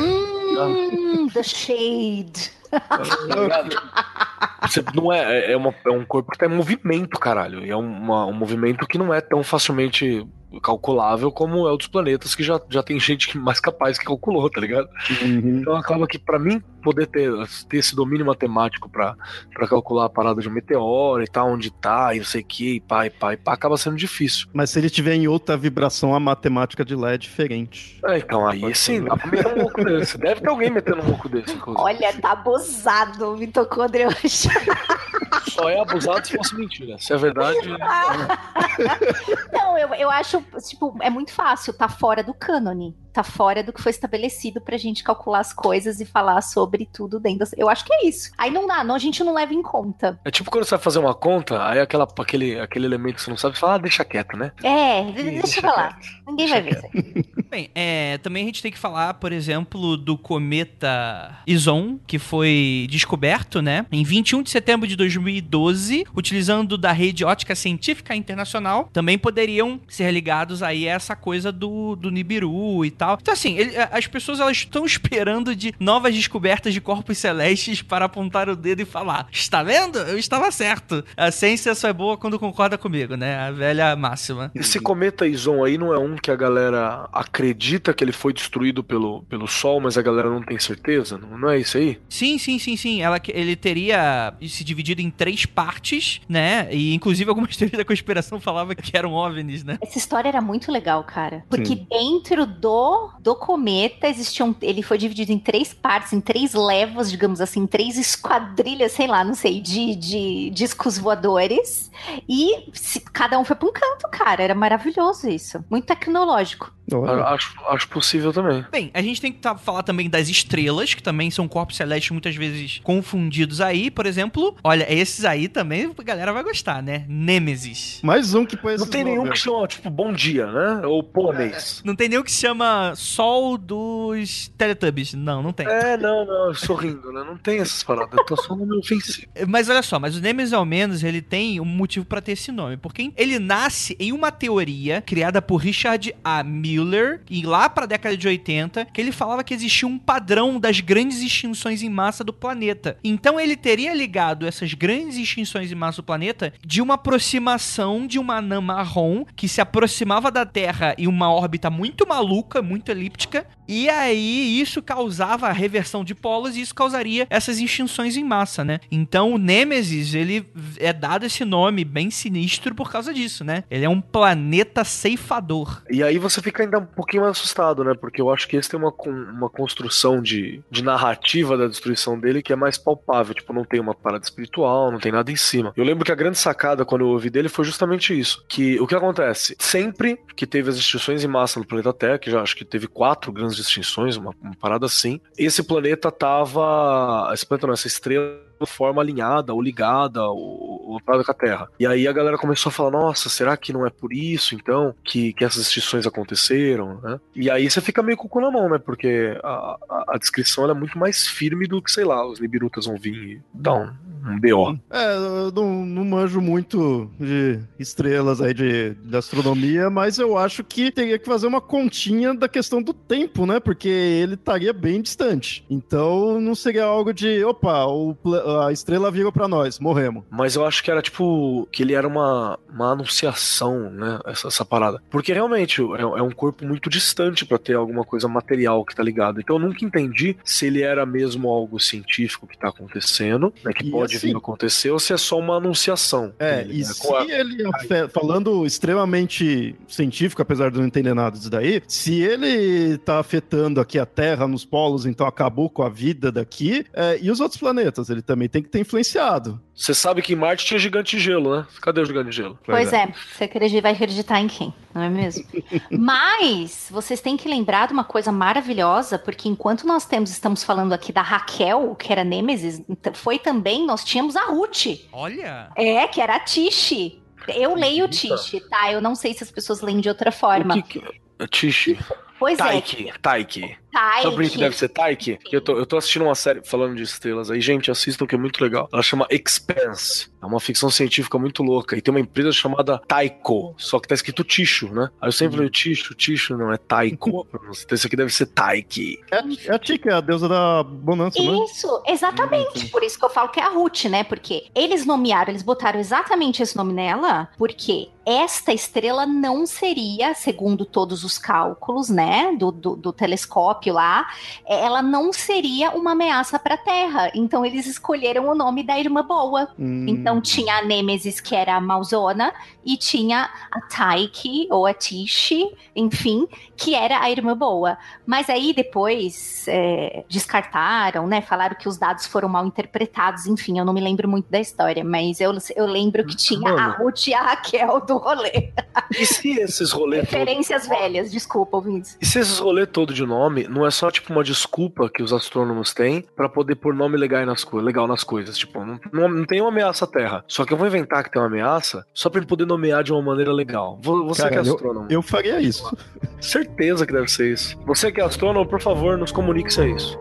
Hum, the shade. Tá ligado? Você não é, é, uma- é um corpo que tá em movimento, caralho. E é uma- um movimento que não é tão facilmente calculável como é o dos planetas, que já, já tem gente que mais capaz que calculou, tá ligado? Uhum. Então acaba que pra mim poder ter, ter esse domínio matemático pra, pra calcular a parada de um meteoro e tal, onde tá, e não sei o que, e pá, e pá, e pá, acaba sendo difícil. Mas se ele tiver em outra vibração, a matemática de lá é diferente. É, então aí sim, dá pra meter um louco desse. Deve ter alguém metendo um louco desse, inclusive. Olha, tá abusado o mitocôndrio hoje. Só é abusado se fosse mentira. Se é verdade. Não, eu, eu acho, tipo, é muito fácil, tá fora do cânone. Tá fora do que foi estabelecido pra gente calcular as coisas e falar sobre tudo dentro. Eu acho que é isso. Aí não dá, não, a gente não leva em conta. É tipo quando você vai fazer uma conta, aí aquela, aquele, aquele elemento que você não sabe, você fala, ah, deixa quieto, né? É, Ih, deixa, deixa pra lá. quieto. Ninguém Deixa vai ver isso aí. Bem, é, também a gente tem que falar, por exemplo, do cometa Ison, que foi descoberto, né, em vinte e um de setembro de dois mil e doze, utilizando da rede ótica científica internacional. Também poderiam ser ligados aí a essa coisa do, do Nibiru e tal. Então, assim, ele- as pessoas elas estão esperando de novas descobertas de corpos celestes para apontar o dedo e falar: está vendo? Eu estava certo. A ciência só é boa quando concorda comigo, né? A velha máxima. Esse cometa Ison aí não é um que a galera acredita que ele foi destruído pelo, pelo Sol, mas a galera não tem certeza? Não, não é isso aí? Sim, sim, sim, sim. Ela, ele teria se dividido em três partes, né? E inclusive algumas teorias da conspiração falavam que eram OVNIs, né? Essa história era muito legal, cara. Porque Sim. dentro do, do cometa existiam. Ele foi dividido em três partes, em três levas, digamos assim, em três esquadrilhas, sei lá, não sei, de, de discos voadores. E se- cada um foi pra um canto, cara. Era maravilhoso isso. Muito tecnológico. Acho, acho possível também. Bem, a gente tem que tá, falar também das estrelas, que também são corpos celestes muitas vezes confundidos aí. Por exemplo, olha, esses aí também a galera vai gostar, né? Nêmesis. Mais um que põe Não tem nenhum nomes. que chama, tipo, Bom Dia, né? Ou Polonês. Não tem nenhum que se chama Sol dos Teletubbies. Não, não tem. É, não, não, sorrindo, né? Não tem essas paradas. Eu tô só no meu ofensivo. Mas olha só, mas o Nêmesis ao menos ele tem um motivo pra ter esse nome, porque ele nasce em uma teoria criada por Richard A. Miller, e lá pra década de oitenta, que ele falava que existia um padrão das grandes extinções em massa do planeta. Então ele teria ligado essas grandes extinções em massa do planeta de uma aproximação de uma anã marrom que se aproximava da Terra em uma órbita muito maluca, muito elíptica, e aí isso causava a reversão de polos e isso causaria essas extinções em massa, né? Então o Nêmesis, ele é dado esse nome bem sinistro por causa disso, né? Ele é um planeta ceifador. E aí você fica ainda um pouquinho mais assustado, né? Porque eu acho que esse tem uma, uma construção de, de narrativa da destruição dele que é mais palpável. Tipo, não tem uma parada espiritual, não tem nada em cima. Eu lembro que a grande sacada quando eu ouvi dele foi justamente isso. Que o que acontece? Sempre que teve as extinções em massa no planeta Terra, que já acho que teve quatro grandes extinções, uma, uma parada assim, esse planeta tava... Esse planeta não, essa estrela de forma alinhada ou ligada ou, ou parada com a Terra. E aí a galera começou a falar, nossa, será que não é por isso, então, que, que essas extinções aconteceram, né? E aí você fica meio com o cu na mão, né? Porque a, a, a descrição ela é muito mais firme do que, sei lá, os Nibirutas vão vir e dar um, um B O. É, eu não, não manjo muito de estrelas aí de, de astronomia, mas eu acho que teria que fazer uma continha da questão do tempo, né? Porque ele estaria bem distante. Então não seria algo de, opa, o, a estrela virou pra nós, morremos. Mas eu acho que era tipo, que ele era uma, uma anunciação, né? Essa, essa parada. Porque realmente é, é um corpo muito distante pra ter alguma coisa material que tá ligado. Então eu nunca entendi se ele era mesmo algo científico que tá acontecendo, né? Que E pode assim, vir a acontecer, ou se é só uma anunciação. É, dele, e né? se ele, afe- falando extremamente científico, apesar de eu não entender nada disso daí, se ele tá afetando aqui a Terra nos polos, então acabou com a vida daqui, é, e os outros planetas, ele também tem que ter influenciado. Você sabe que em Marte tinha gigante de gelo, né? Cadê o gigante de gelo? Pois é, você acredita, vai acreditar em quem, não é mesmo? Mas vocês têm que lembrar de uma coisa maravilhosa, porque enquanto nós temos, estamos falando aqui da Raquel, que era Nêmesis, foi também, nós tínhamos a Ruth. Olha! É, que era a Tishi. Eu leio Tishi, tá? Eu não sei se as pessoas leem de outra forma. O que que... Tishi. Pois Taiki, Taiki. é. Taiki. Sabe por que deve ser Taiki? Eu tô, eu tô assistindo uma série falando de estrelas aí. Gente, assistam que é muito legal. Ela chama Expanse. É uma ficção científica muito louca. E tem uma empresa chamada Taiko. Só que tá escrito Ticho, né? Aí eu sempre leio Ticho, Ticho, não, é Taiko. Então esse aqui deve ser Taiki. É, é a Tika, é a deusa da bonança, né? Isso, exatamente. Por isso que eu falo que é a Ruth, né? Porque eles nomearam, eles botaram exatamente esse nome nela, porque esta estrela não seria, segundo todos os cálculos, né, do, do, do telescópio lá, ela não seria uma ameaça para a Terra. Então eles escolheram o nome da irmã boa. Hum. Então tinha a Nêmesis, que era a malzona, e tinha a Taiki, ou a Tishi, enfim, que era a irmã boa. Mas aí depois é, descartaram, né, falaram que os dados foram mal interpretados, enfim, eu não me lembro muito da história, mas eu, eu lembro que tinha Mano. a Ruth e a Raquel do rolê. E se esses rolês Referências velhas, desculpa, ouvintes. E se esses rolê todo de nome não é só tipo uma desculpa que os astrônomos têm pra poder pôr nome legal nas, co legal nas coisas? Tipo, não, não, não tem uma ameaça à Terra. Só que eu vou inventar que tem uma ameaça só pra ele poder nomear de uma maneira legal. Você Cara, que é eu- astrônomo. Eu faria isso. Certeza que deve ser isso. Você que é astrônomo, por favor, nos comunique se é isso.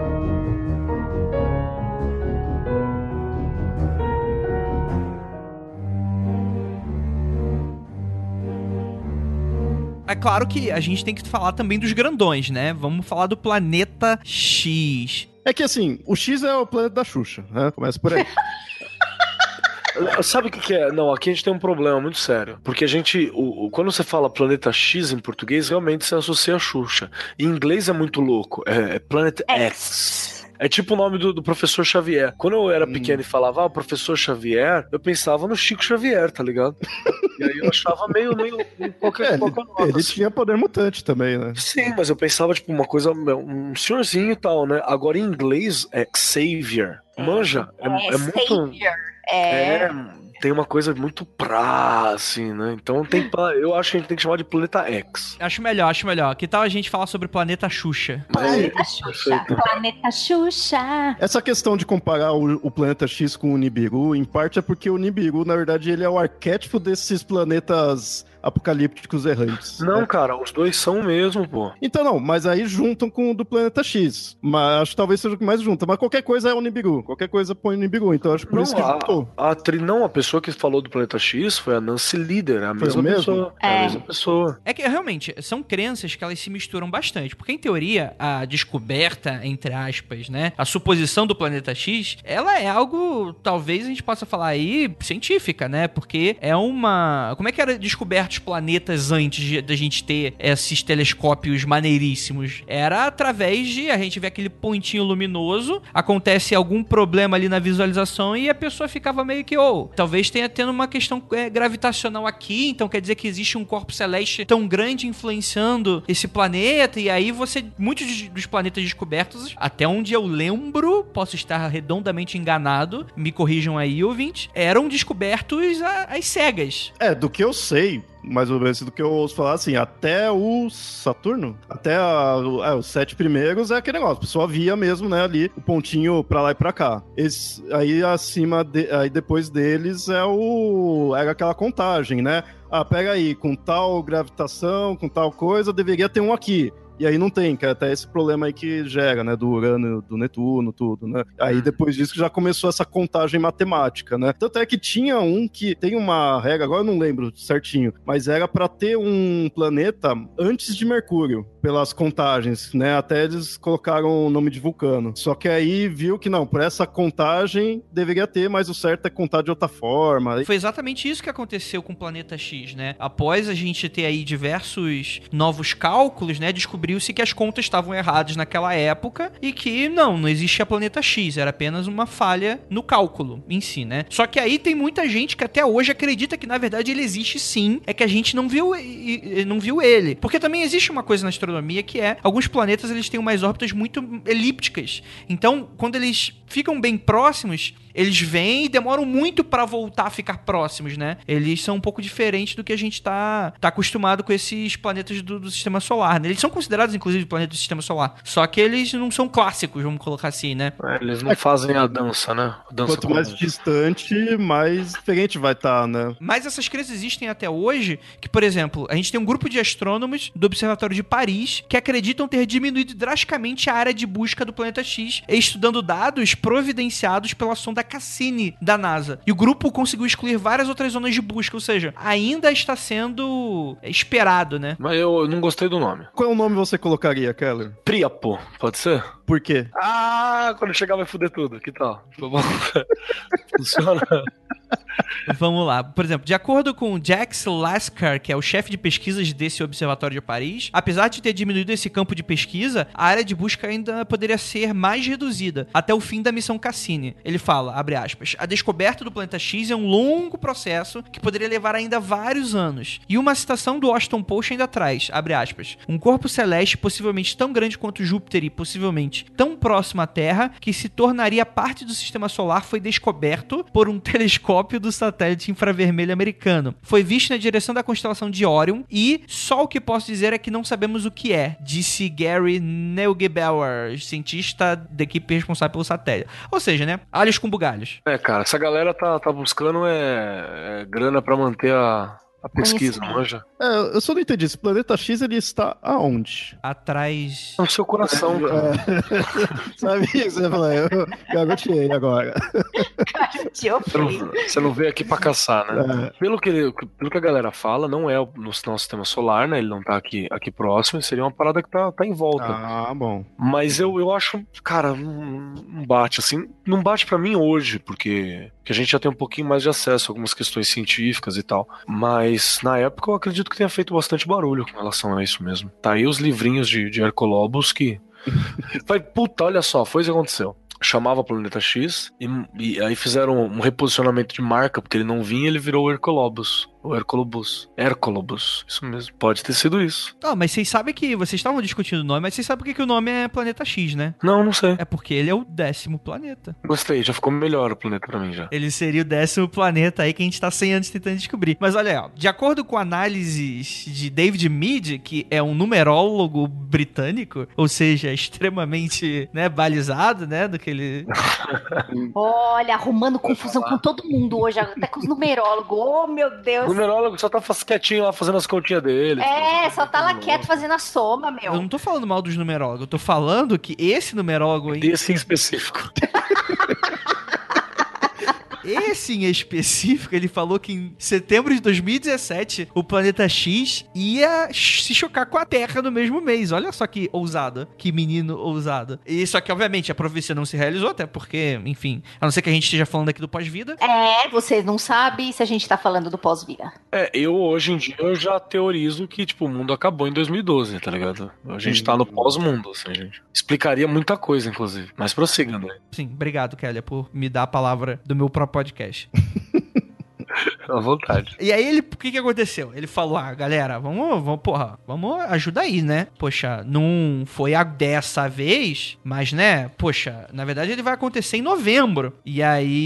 É claro que a gente tem que falar também dos grandões, né? Vamos falar do planeta X. É que assim, o X é o planeta da Xuxa, né? Começa por aí. Sabe o que, que é? Não, aqui a gente tem um problema muito sério. Porque a gente, o, o- quando você fala planeta X em português, realmente você associa a Xuxa. Em inglês é muito louco. É, é Planet X. É tipo o nome do, do professor Xavier. Quando eu era Hum. pequeno e falava, ah, professor Xavier, eu pensava no Chico Xavier, tá ligado? E aí eu achava meio, meio, meio qualquer, É, ele, qualquer nota, ele assim. tinha poder mutante também, né? Sim, mas eu pensava, tipo, uma coisa, um senhorzinho e tal, né? Agora em inglês é Xavier. Manja? É, é muito. Savior. É, É, tem uma coisa muito pra, assim, né? Então tem pra, eu acho que a gente tem que chamar de Planeta X. Acho melhor, acho melhor. Que tal a gente falar sobre o planeta Xuxa? Planeta É, Xuxa. perfeito. Planeta Xuxa. Essa questão de comparar o, o planeta X com o Nibiru, em parte é porque o Nibiru, na verdade, ele é o arquétipo desses planetas apocalípticos errantes. Não, né? cara, os dois são mesmo, pô. Então não, mas aí juntam com o do planeta X. Mas acho que talvez seja o que mais junta. Mas qualquer coisa é o Nibiru. Qualquer coisa põe o Nibiru. Então acho por Não, isso que a, juntou. a tri, não, a pessoa que falou do Planeta X foi a Nancy Líder, a Foi mesma o mesmo? pessoa. É. É. a mesma pessoa. É que realmente são crenças que elas se misturam bastante, porque em teoria a descoberta, entre aspas, né, a suposição do planeta X, ela é algo, talvez a gente possa falar aí, científica, né, porque é uma... Como é que era descoberto os planetas antes da gente ter esses telescópios maneiríssimos? Era através de a gente ver aquele pontinho luminoso, acontece algum problema ali na visualização e a pessoa ficava meio que, ou, oh, talvez tenha tendo uma questão é, gravitacional aqui, então quer dizer que existe um corpo celeste tão grande influenciando esse planeta, e aí você, muitos dos planetas descobertos, até onde eu lembro, posso estar redondamente enganado, me corrijam aí, ouvintes, eram descobertos às cegas. É, do que eu sei, mais ou menos do que eu ouço falar, assim, até o Saturno, até a, é, os sete primeiros é aquele negócio, a pessoa via mesmo, né, ali, o pontinho pra lá e pra cá. Esse, aí acima, de, aí depois deles é o, é aquela contagem, né? Ah, pega aí, com tal gravitação, com tal coisa, deveria ter um aqui. E aí não tem, que é até esse problema aí que gera, né, do Urano, do Netuno, tudo, né? Aí depois disso já começou essa contagem matemática, né? Tanto é que tinha um que tem uma regra, agora eu não lembro certinho, mas era pra ter um planeta antes de Mercúrio, pelas contagens, né? Até eles colocaram o nome de Vulcano. Só que aí viu que não, por essa contagem deveria ter, mas o certo é contar de outra forma. Foi exatamente isso que aconteceu com o planeta X, né? Após a gente ter aí diversos novos cálculos, né, descobriu descobriu-se que as contas estavam erradas naquela época e que não, não existia planeta X, era apenas uma falha no cálculo em si, né? Só que aí tem muita gente que até hoje acredita que na verdade ele existe sim, é que a gente não viu, não viu ele. Porque também existe uma coisa na astronomia que é, alguns planetas eles têm umas órbitas muito elípticas. Então, quando eles ficam bem próximos, eles vêm e demoram muito pra voltar a ficar próximos, né? Eles são um pouco diferentes do que a gente tá, tá acostumado com esses planetas do, do Sistema Solar, né? Eles são considerados, inclusive, planetas do Sistema Solar. Só que eles não são clássicos, vamos colocar assim, né? É, eles não fazem a dança, né? A dança Quanto mais distante, mais diferente vai estar, né? Mas essas crenças existem até hoje, que, por exemplo, a gente tem um grupo de astrônomos do Observatório de Paris que acreditam ter diminuído drasticamente a área de busca do planeta X, estudando dados providenciados pela sonda Cassini da NASA. E o grupo conseguiu excluir várias outras zonas de busca, ou seja, ainda está sendo esperado, né? Mas eu não gostei do nome. Qual é o nome você colocaria, Keller? Priapo, pode ser? Por quê? Ah, quando chegar vai foder tudo. Que tal? Funciona. Vamos lá. Por exemplo, de acordo com Jacques Lascar, que é o chefe de pesquisas desse Observatório de Paris, apesar de ter diminuído esse campo de pesquisa, a área de busca ainda poderia ser mais reduzida até o fim da missão Cassini. Ele fala, abre aspas, a descoberta do planeta X é um longo processo que poderia levar ainda vários anos. E uma citação do Washington Post ainda traz, abre aspas, um corpo celeste possivelmente tão grande quanto Júpiter e possivelmente tão próximo à Terra que se tornaria parte do Sistema Solar foi descoberto por um telescópio do satélite infravermelho americano. Foi visto na direção da constelação de Orion e só o que posso dizer é que não sabemos o que é, disse Gary Neugebauer, cientista da equipe responsável pelo satélite. Ou seja, né, alhos com bugalhos. É, cara, essa galera tá, tá buscando é, é grana pra manter a, a pesquisa, manja? É, eu só não entendi. Esse planeta X, ele está aonde? Atrás... No seu coração, cara. É. Sabe isso? Você fala, eu garoteei agora. Você não, você não veio aqui pra caçar, né? É. Pelo, que, pelo que a galera fala, não é no nosso sistema solar, né? Ele não tá aqui, aqui próximo, seria uma parada que tá, tá em volta. Ah, bom. Mas eu, eu acho, cara, não, não bate, assim, não bate pra mim hoje, porque, porque a gente já tem um pouquinho mais de acesso a algumas questões científicas e tal. Mas na época eu acredito que tenha feito bastante barulho com relação a isso mesmo. Tá aí os livrinhos de, de Hercolobos que... Vai, puta, olha só, foi isso que aconteceu. Chamava Planeta X e, e aí fizeram um reposicionamento de marca, porque ele não vinha, ele virou o Hercolobos. O Hercolobus. Hercolobus. Isso mesmo. Pode ter sido isso. Ah, mas vocês sabem que... Vocês estavam discutindo o nome, mas vocês sabem por que que o nome é Planeta X, né? Não, não sei. É porque ele é o décimo planeta. Gostei, já ficou melhor o planeta pra mim já. Ele seria o décimo planeta aí que a gente tá cem anos tentando descobrir. Mas olha aí, ó, de acordo com análises de David Meade, que é um numerólogo britânico, ou seja, extremamente, né, balizado, né, do que ele... Olha, arrumando confusão com todo mundo hoje, até com os numerólogos. Oh, meu Deus. O numerólogo só tá quietinho lá fazendo as continhas dele. É, só tá lá quieto fazendo a soma, meu. Eu não tô falando mal dos numerólogos, eu tô falando que esse numerólogo aí... Esse em específico. Esse em específico, ele falou que em setembro de dois mil e dezessete, o planeta X ia se chocar com a Terra no mesmo mês. Olha só que ousado, que menino ousado. E só que, obviamente, a profecia não se realizou, até porque, enfim, a não ser que a gente esteja falando aqui do pós-vida. É, vocês não sabem se a gente tá falando do pós-vida. É, eu hoje em dia eu já teorizo que, tipo, o mundo acabou em dois mil e doze, tá ligado? A gente tá no pós-mundo, assim, gente. Explicaria muita coisa, inclusive. Mas prossiga, né? Sim, obrigado, Kelly, por me dar a palavra do meu próprio podcast. À vontade. E aí, ele, o que que aconteceu? Ele falou, ah, galera, vamos, vamos, porra, vamos ajudar aí, né? Poxa, não foi a dessa vez, mas, né, poxa, na verdade ele vai acontecer em novembro. E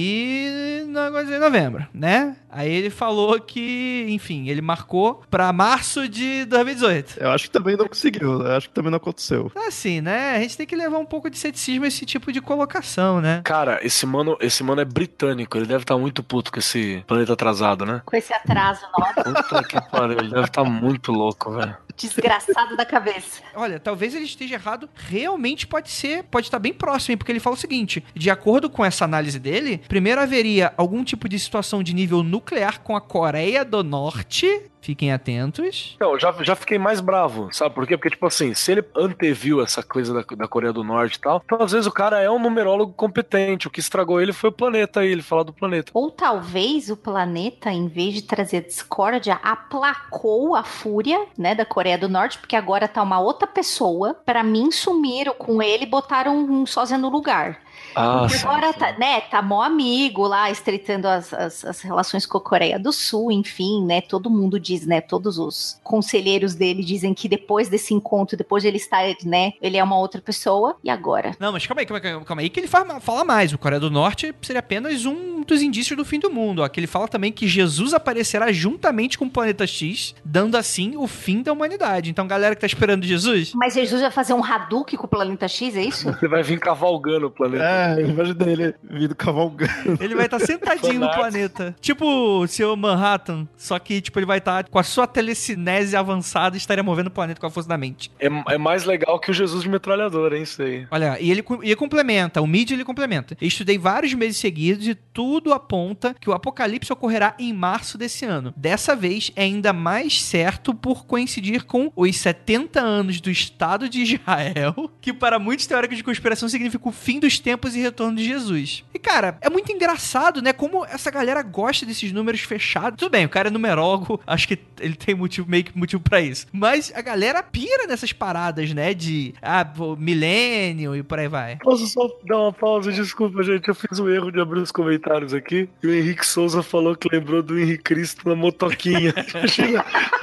aí, não vai acontecer em novembro, né? Aí ele falou que, enfim, ele marcou pra março de dois mil e dezoito. Eu acho que também não conseguiu, eu acho que também não aconteceu. Assim, né? A gente tem que levar um pouco de ceticismo a esse tipo de colocação, né? Cara, esse mano, esse mano é britânico, ele deve estar muito puto com esse planeta atrasado, né? Com esse atraso, nossa. Puta que pariu, ele deve estar muito louco, velho. Desgraçado da cabeça. Olha, talvez ele esteja errado, realmente pode ser, pode estar bem próximo, hein? Porque ele fala o seguinte, de acordo com essa análise dele, primeiro haveria algum tipo de situação de nível nuclear com a Coreia do Norte, fiquem atentos. Não, já, já fiquei mais bravo, sabe por quê? Porque, tipo assim, se ele anteviu essa coisa da, da Coreia do Norte e tal, então às vezes o cara é um numerólogo competente, o que estragou ele foi o planeta aí, ele falar do planeta. Ou talvez o planeta, em vez de trazer discórdia, aplacou a fúria, né, da Coreia do Norte, porque agora tá uma outra pessoa. Pra mim, sumiram com ele e botaram um sósia no lugar. Ah, Porque sim, agora sim. tá, né, tá mó amigo lá, estreitando as, as, as relações com a Coreia do Sul, enfim, né, todo mundo diz, né, todos os conselheiros dele dizem que depois desse encontro, depois de ele estar, né, ele é uma outra pessoa, e agora? Não, mas calma aí, calma aí, calma aí que ele fala, fala mais. O Coreia do Norte seria apenas um dos indícios do fim do mundo. Ó, que ele fala também que Jesus aparecerá juntamente com o planeta X, dando assim o fim da humanidade. Então, galera que tá esperando Jesus... Mas Jesus vai fazer um Hadouken com o planeta X, é isso? Ele vai vir cavalgando o planeta. É, imagina ele vindo cavalgando. Ele vai estar sentadinho no Fanático. planeta. Tipo o seu Manhattan, só que tipo ele vai estar com a sua telecinese avançada e estaria movendo o planeta com a força da mente. É, é mais legal que o Jesus de metralhadora, hein, isso aí. Olha, e ele, e ele complementa, o Mid ele complementa. Eu estudei vários meses seguidos e tudo aponta que o apocalipse ocorrerá em março desse ano. Dessa vez é ainda mais certo por coincidir com os setenta anos do Estado de Israel, que para muitos teóricos de conspiração significa o fim dos tempos e retorno de Jesus. E cara, é muito engraçado, né, como essa galera gosta desses números fechados. Tudo bem, o cara é numerólogo, acho que ele tem motivo, meio que motivo pra isso. Mas a galera pira nessas paradas, né, de ah, pô, milênio e por aí vai. Posso só dar uma pausa? Desculpa, gente. Eu fiz o erro de abrir os comentários aqui. E o Henrique Souza falou que lembrou do Henrique Cristo na motoquinha. Imagina.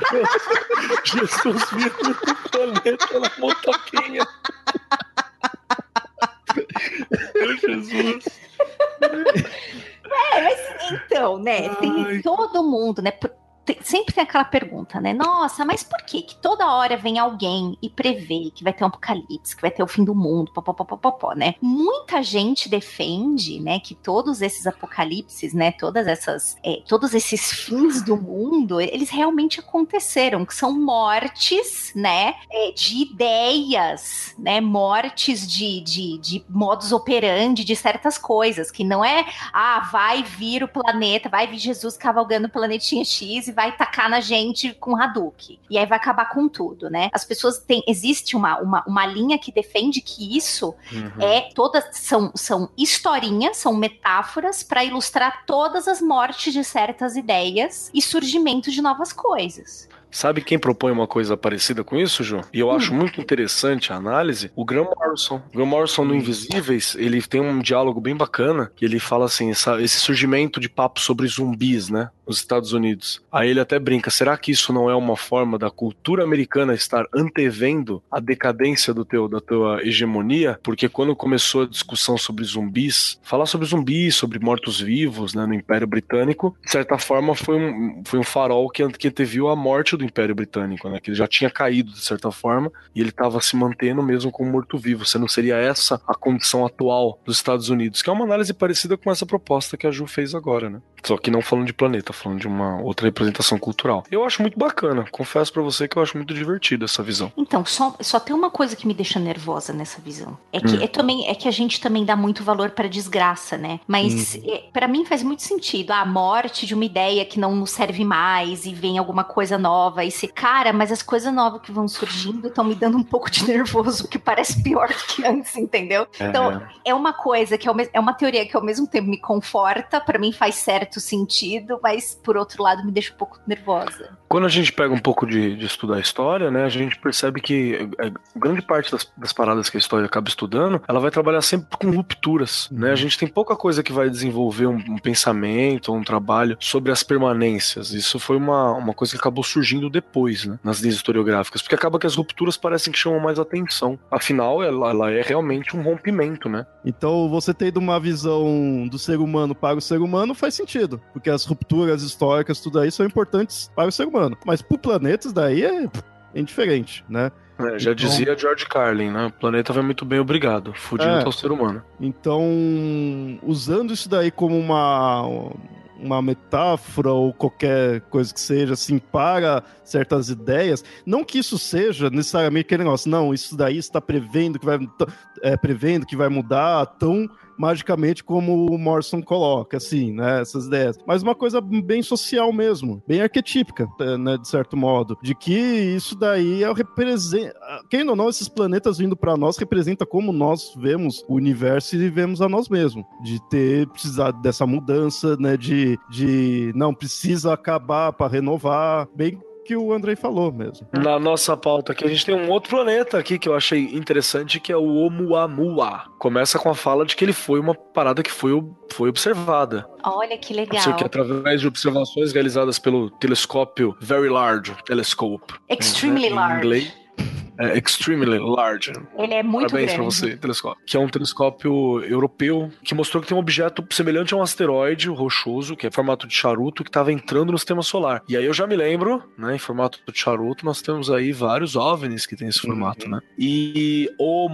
Jesus vindo no planeta na motoquinha. Meu Jesus. É, mas então, né, Ai. tem todo mundo, né, por- tem- sempre tem aquela pergunta, né, nossa, mas por que que toda hora vem alguém e prevê que vai ter um apocalipse, que vai ter o fim do mundo, popopopopó, né? Muita gente defende, né, que todos esses apocalipses, né, todas essas, é, todos esses fins do mundo, eles realmente aconteceram, que são mortes, né, é, de ideias, né, mortes de, de, de modus operandi de certas coisas, que não é ah, vai vir o planeta, vai vir Jesus cavalgando o planetinha X e vai tacar na gente com Hadouken. E aí vai acabar com tudo, né? As pessoas têm... Existe uma, uma, uma linha que defende que isso Uhum. é... Todas são, são historinhas, são metáforas para ilustrar todas as mortes de certas ideias e surgimento de novas coisas. Sabe quem propõe uma coisa parecida com isso, Ju? E eu acho muito interessante a análise, o Graham Morrison. O Graham Morrison no Invisíveis, ele tem um diálogo bem bacana, que ele fala assim, essa, esse surgimento de papo sobre zumbis, né, nos Estados Unidos. Aí ele até brinca, será que isso não é uma forma da cultura americana estar antevendo a decadência do teu, da tua hegemonia? Porque quando começou a discussão sobre zumbis, falar sobre zumbis, sobre mortos-vivos, né, no Império Britânico, de certa forma foi um, foi um farol que, que anteviu a morte do Império Britânico, né, que ele já tinha caído de certa forma, e ele estava se mantendo mesmo como morto-vivo. Se não seria essa a condição atual dos Estados Unidos, que é uma análise parecida com essa proposta que a Ju fez agora, né? Só que não falando de planeta, falando de uma outra representação cultural. Eu acho muito bacana, confesso pra você que eu acho muito divertida essa visão. Então, só, só tem uma coisa que me deixa nervosa nessa visão. É que, hum. é, também, é que a gente também dá muito valor pra desgraça, né? Mas hum. é, pra mim faz muito sentido. A morte de uma ideia que não nos serve mais e vem alguma coisa nova e se... Cara, mas as coisas novas que vão surgindo estão me dando um pouco de nervoso, porque parece pior do que antes, entendeu? É. Então, é uma coisa que é, é uma teoria que ao mesmo tempo me conforta, pra mim faz certo sentido, mas por outro lado me deixa um pouco nervosa. Quando a gente pega um pouco de, de estudar a história, né, a gente percebe que a, a grande parte das, das paradas que a história acaba estudando, ela vai trabalhar sempre com rupturas, né? A gente tem pouca coisa que vai desenvolver um, um pensamento, um trabalho sobre as permanências. Isso foi uma, uma coisa que acabou surgindo depois, né, nas linhas historiográficas, porque acaba que as rupturas parecem que chamam mais atenção. Afinal, ela, ela é realmente um rompimento, né? Então, você tendo uma visão do ser humano para o ser humano faz sentido, porque as rupturas históricas, tudo aí, são importantes para o ser humano. Mas pro planeta, isso daí é, é indiferente, né? É, já então... dizia George Carlin, né? O planeta vai muito bem, obrigado. Fudido é. ao ser humano. Então, usando isso daí como uma... uma metáfora ou qualquer coisa que seja, assim, para certas ideias, não que isso seja necessariamente aquele negócio, não, isso daí está prevendo que vai, é, prevendo que vai mudar tão magicamente como o Morrison coloca, assim, né, essas ideias, mas uma coisa bem social mesmo, bem arquetípica, né, de certo modo, de que isso daí é representa, quem ou não, esses planetas vindo para nós representa como nós vemos o universo e vemos a nós mesmos, de ter precisado dessa mudança, né, de, de não precisa acabar para renovar, bem que o Andrei falou mesmo. Na nossa pauta aqui, a gente tem um outro planeta aqui que eu achei interessante, que é o Oumuamua. Começa com a fala de que ele foi uma parada que foi, foi observada. Olha que legal. Isso aqui, através de observações realizadas pelo telescópio Very Large Telescope. Extremely né, Large. Em inglês. É extremely large. Ele é muito Parabéns grande. pra você, telescópio. Que é um telescópio europeu que mostrou que tem um objeto semelhante a um asteroide rochoso, que é em formato de charuto, que estava entrando no sistema solar. E aí eu já me lembro, né, em formato de charuto, nós temos aí vários OVNIs que tem esse formato, uhum. né? E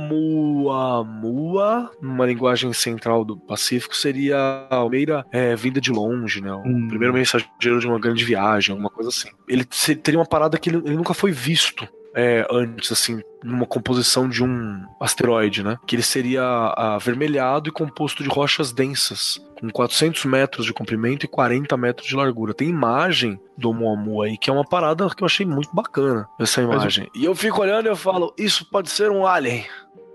Oumuamua, numa linguagem central do Pacífico, seria a primeira é, vinda de longe, né? O uhum. primeiro mensageiro de uma grande viagem, alguma coisa assim. Ele teria uma parada que ele, ele nunca foi visto. É, antes, assim, numa composição de um asteroide, né? Que ele seria avermelhado e composto de rochas densas, com quatrocentos metros de comprimento e quarenta metros de largura. Tem imagem do Oumuamua aí, que é uma parada que eu achei muito bacana, essa imagem. Mas... E eu fico olhando e eu falo, isso pode ser um alien.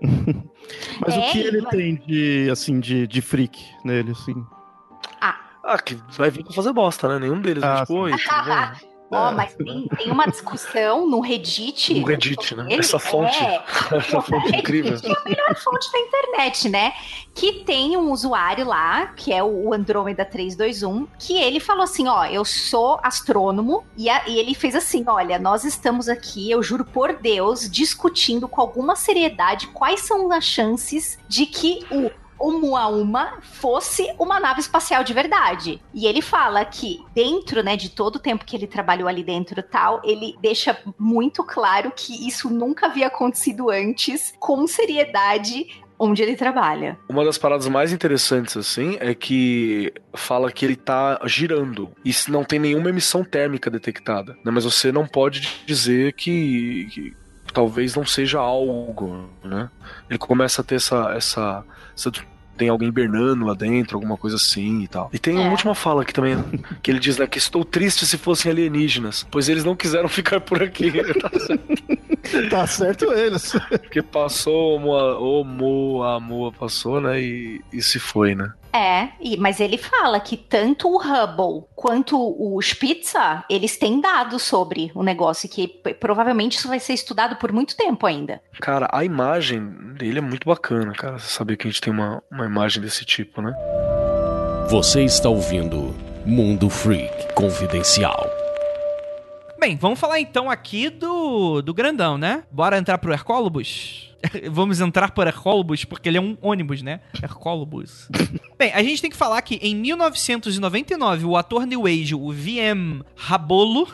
Mas é, o que ele mas... tem de, assim, de, de freak nele, assim? Ah. Ah, que vai vir pra fazer bosta, né? Nenhum deles. Ah, tipo, oi, tá bom? Ó, oh, mas tem, tem uma discussão no Reddit. No Reddit, né? Ele, essa fonte. É, essa fonte incrível. É a melhor fonte da internet, né? Que tem um usuário lá, que é o Andrômeda trezentos e vinte e um, que ele falou assim: ó, eu sou astrônomo, e, a, e ele fez assim: olha, nós estamos aqui, eu juro por Deus, discutindo com alguma seriedade quais são as chances de que o Oumuamua fosse uma nave espacial de verdade. E ele fala que dentro, né, de todo o tempo que ele trabalhou ali dentro e tal, ele deixa muito claro que isso nunca havia acontecido antes, com seriedade, onde ele trabalha. Uma das paradas mais interessantes, assim, é que fala que ele tá girando e não tem nenhuma emissão térmica detectada, né? Mas você não pode dizer que... que... talvez não seja algo, né? Ele começa a ter essa, essa, essa... tem alguém hibernando lá dentro, alguma coisa assim e tal. E tem é. uma última fala aqui também, que ele diz, né, que estou triste se fossem alienígenas, pois eles não quiseram ficar por aqui. Tá certo, tá certo eles. Porque passou, o Oumuamua passou, né, e, e se foi, né? É, e, mas ele fala que tanto o Hubble quanto o Spitzer, eles têm dados sobre o negócio, que p- provavelmente isso vai ser estudado por muito tempo ainda. Cara, a imagem dele é muito bacana, cara. Você saber que a gente tem uma, uma imagem desse tipo, né? Você está ouvindo Mundo Freak Confidencial. Bem, vamos falar então aqui do, do grandão, né? Bora entrar pro Hercólobus? Vamos entrar por Hercólobus, porque ele é um ônibus, né? Hercólobus. Bem, a gente tem que falar que em mil novecentos e noventa e nove, o ator New Age, o V M Rabolo,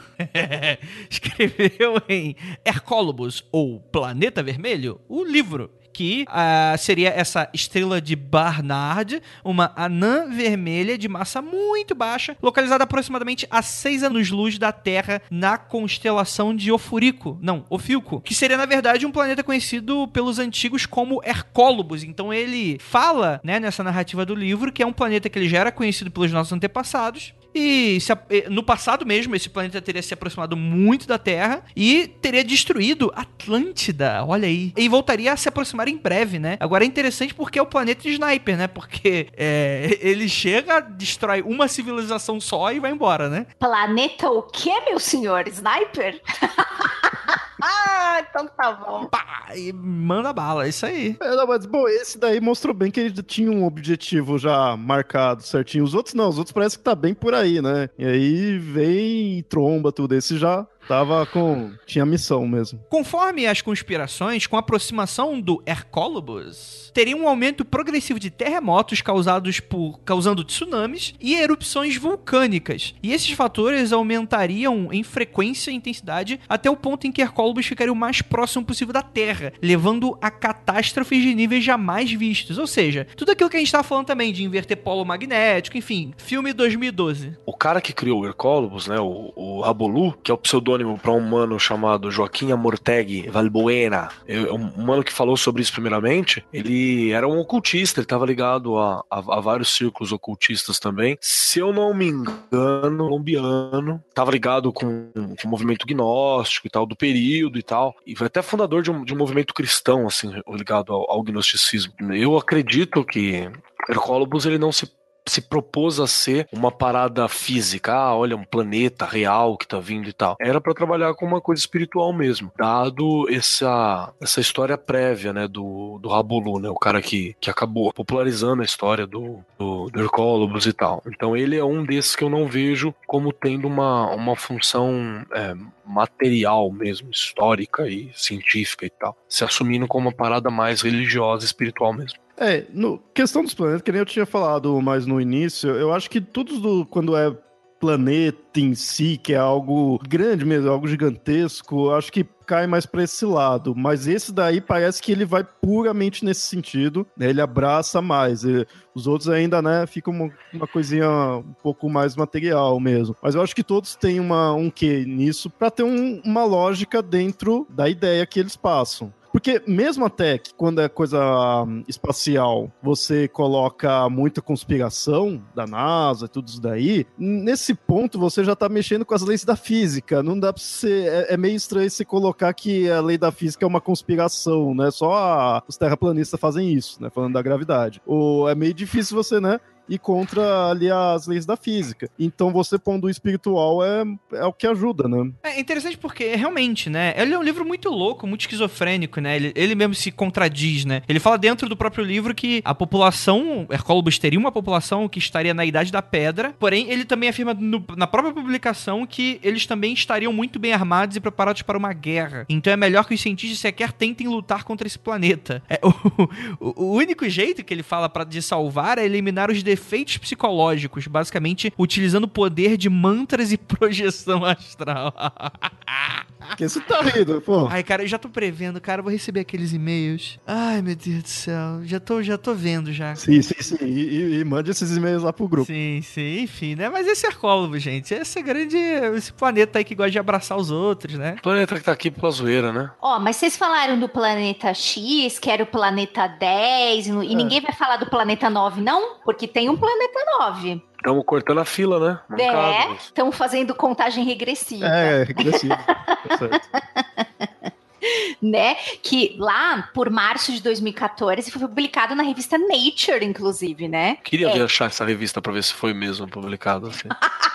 escreveu em Hercólobus, ou Planeta Vermelho, o livro que uh, seria essa estrela de Barnard, uma anã vermelha de massa muito baixa, localizada aproximadamente a seis anos-luz da Terra na constelação de Ofurico, não, Ofiuco, que seria, na verdade, um planeta conhecido pelos antigos como Hercólobus. Então ele fala, né, nessa narrativa do livro, que é um planeta que ele já era conhecido pelos nossos antepassados, e se, no passado mesmo, esse planeta teria se aproximado muito da Terra e teria destruído Atlântida, olha aí. E voltaria a se aproximar em breve, né? Agora é interessante porque é o planeta de Sniper, né? Porque é, ele chega, destrói uma civilização só e vai embora, né? Planeta o quê, meu senhor? Sniper? Ah, então tá bom. Pá, e manda bala, é isso aí. É, não, mas, bom, esse daí mostrou bem que ele tinha um objetivo já marcado certinho. Os outros não, os outros parece que tá bem por aí, né? E aí vem e tromba tudo. Esse já tava com... tinha missão mesmo. Conforme as conspirações, com a aproximação do Hercólobus, teria um aumento progressivo de terremotos causados por, causando tsunamis e erupções vulcânicas. E esses fatores aumentariam em frequência e intensidade até o ponto em que Hercólobus ficaria o mais próximo possível da Terra, levando a catástrofes de níveis jamais vistos. Ou seja, tudo aquilo que a gente tava falando também de inverter polo magnético, enfim, filme dois mil e doze. O cara que criou o Hercólobus, né, o, o Rabolu, que é o pseudônimo para um mano chamado Joaquim Amortegui Valbuena, é um mano que falou sobre isso primeiramente. Ele era um ocultista, ele estava ligado a, a, a vários círculos ocultistas também. Se eu não me engano, colombiano, estava ligado com, com o movimento gnóstico e tal, do período e tal, e foi até fundador de um, de um movimento cristão, assim, ligado ao, ao gnosticismo. Eu acredito que Hercólobus, ele não se se propôs a ser uma parada física, ah, olha, um planeta real que tá vindo e tal. Era pra trabalhar com uma coisa espiritual mesmo, dado essa, essa história prévia, né, do, do Rabolu, né, o cara que, que acabou popularizando a história do, do, do Hercólobus e tal. Então ele é um desses que eu não vejo como tendo uma, uma função é, material mesmo, histórica e científica e tal, se assumindo como uma parada mais religiosa e espiritual mesmo. É, no questão dos planetas, que nem eu tinha falado mais no início, eu acho que tudo do, quando é planeta em si, que é algo grande mesmo, algo gigantesco, eu acho que cai mais pra esse lado, mas esse daí parece que ele vai puramente nesse sentido, né? Ele abraça mais, e os outros ainda, né, ficam uma, uma coisinha um pouco mais material mesmo, mas eu acho que todos têm uma, um quê nisso pra ter um, uma lógica dentro da ideia que eles passam. Porque mesmo até que quando é coisa um, espacial, você coloca muita conspiração da NASA e tudo isso daí, nesse ponto você já tá mexendo com as leis da física. Não dá pra você... É, é meio estranho você colocar que a lei da física é uma conspiração, né? Só a, os terraplanistas fazem isso, né? Falando da gravidade. Ou é meio difícil você, né? E contra ali as leis da física. Então você pondo o espiritual é, é o que ajuda, né? É interessante porque, realmente, né, ele é um livro muito louco, muito esquizofrênico, né, ele, ele mesmo se contradiz, né, ele fala dentro do próprio livro que a população, Hercólobus teria uma população que estaria na Idade da Pedra, porém ele também afirma no, na própria publicação que eles também estariam muito bem armados e preparados para uma guerra, então é melhor que os cientistas sequer tentem lutar contra esse planeta. É, o, o, o único jeito que ele fala pra, de salvar é eliminar os efeitos psicológicos, basicamente utilizando o poder de mantras e projeção astral. Que você tá rindo, pô? Ai, cara, eu já tô prevendo, cara, eu vou receber aqueles e-mails. Ai, meu Deus do céu, já tô, já tô vendo já. Sim, sim, sim, e, e, e mande esses e-mails lá pro grupo. Sim, sim, enfim, né, mas esse Hercólobus, gente, esse grande, esse planeta aí que gosta de abraçar os outros, né? O planeta que tá aqui pela zoeira, né? Ó, oh, mas vocês falaram do planeta X, que era o planeta dez, e é. ninguém vai falar do planeta nove, não? Porque tem um planeta nove. Estamos cortando a fila, né? É, estamos fazendo contagem regressiva. É, regressiva. Tá certo. Né? Que lá, por março de dois mil e quatorze, foi publicado na revista Nature, inclusive, né? Queria é. ver achar essa revista pra ver se foi mesmo publicado, assim.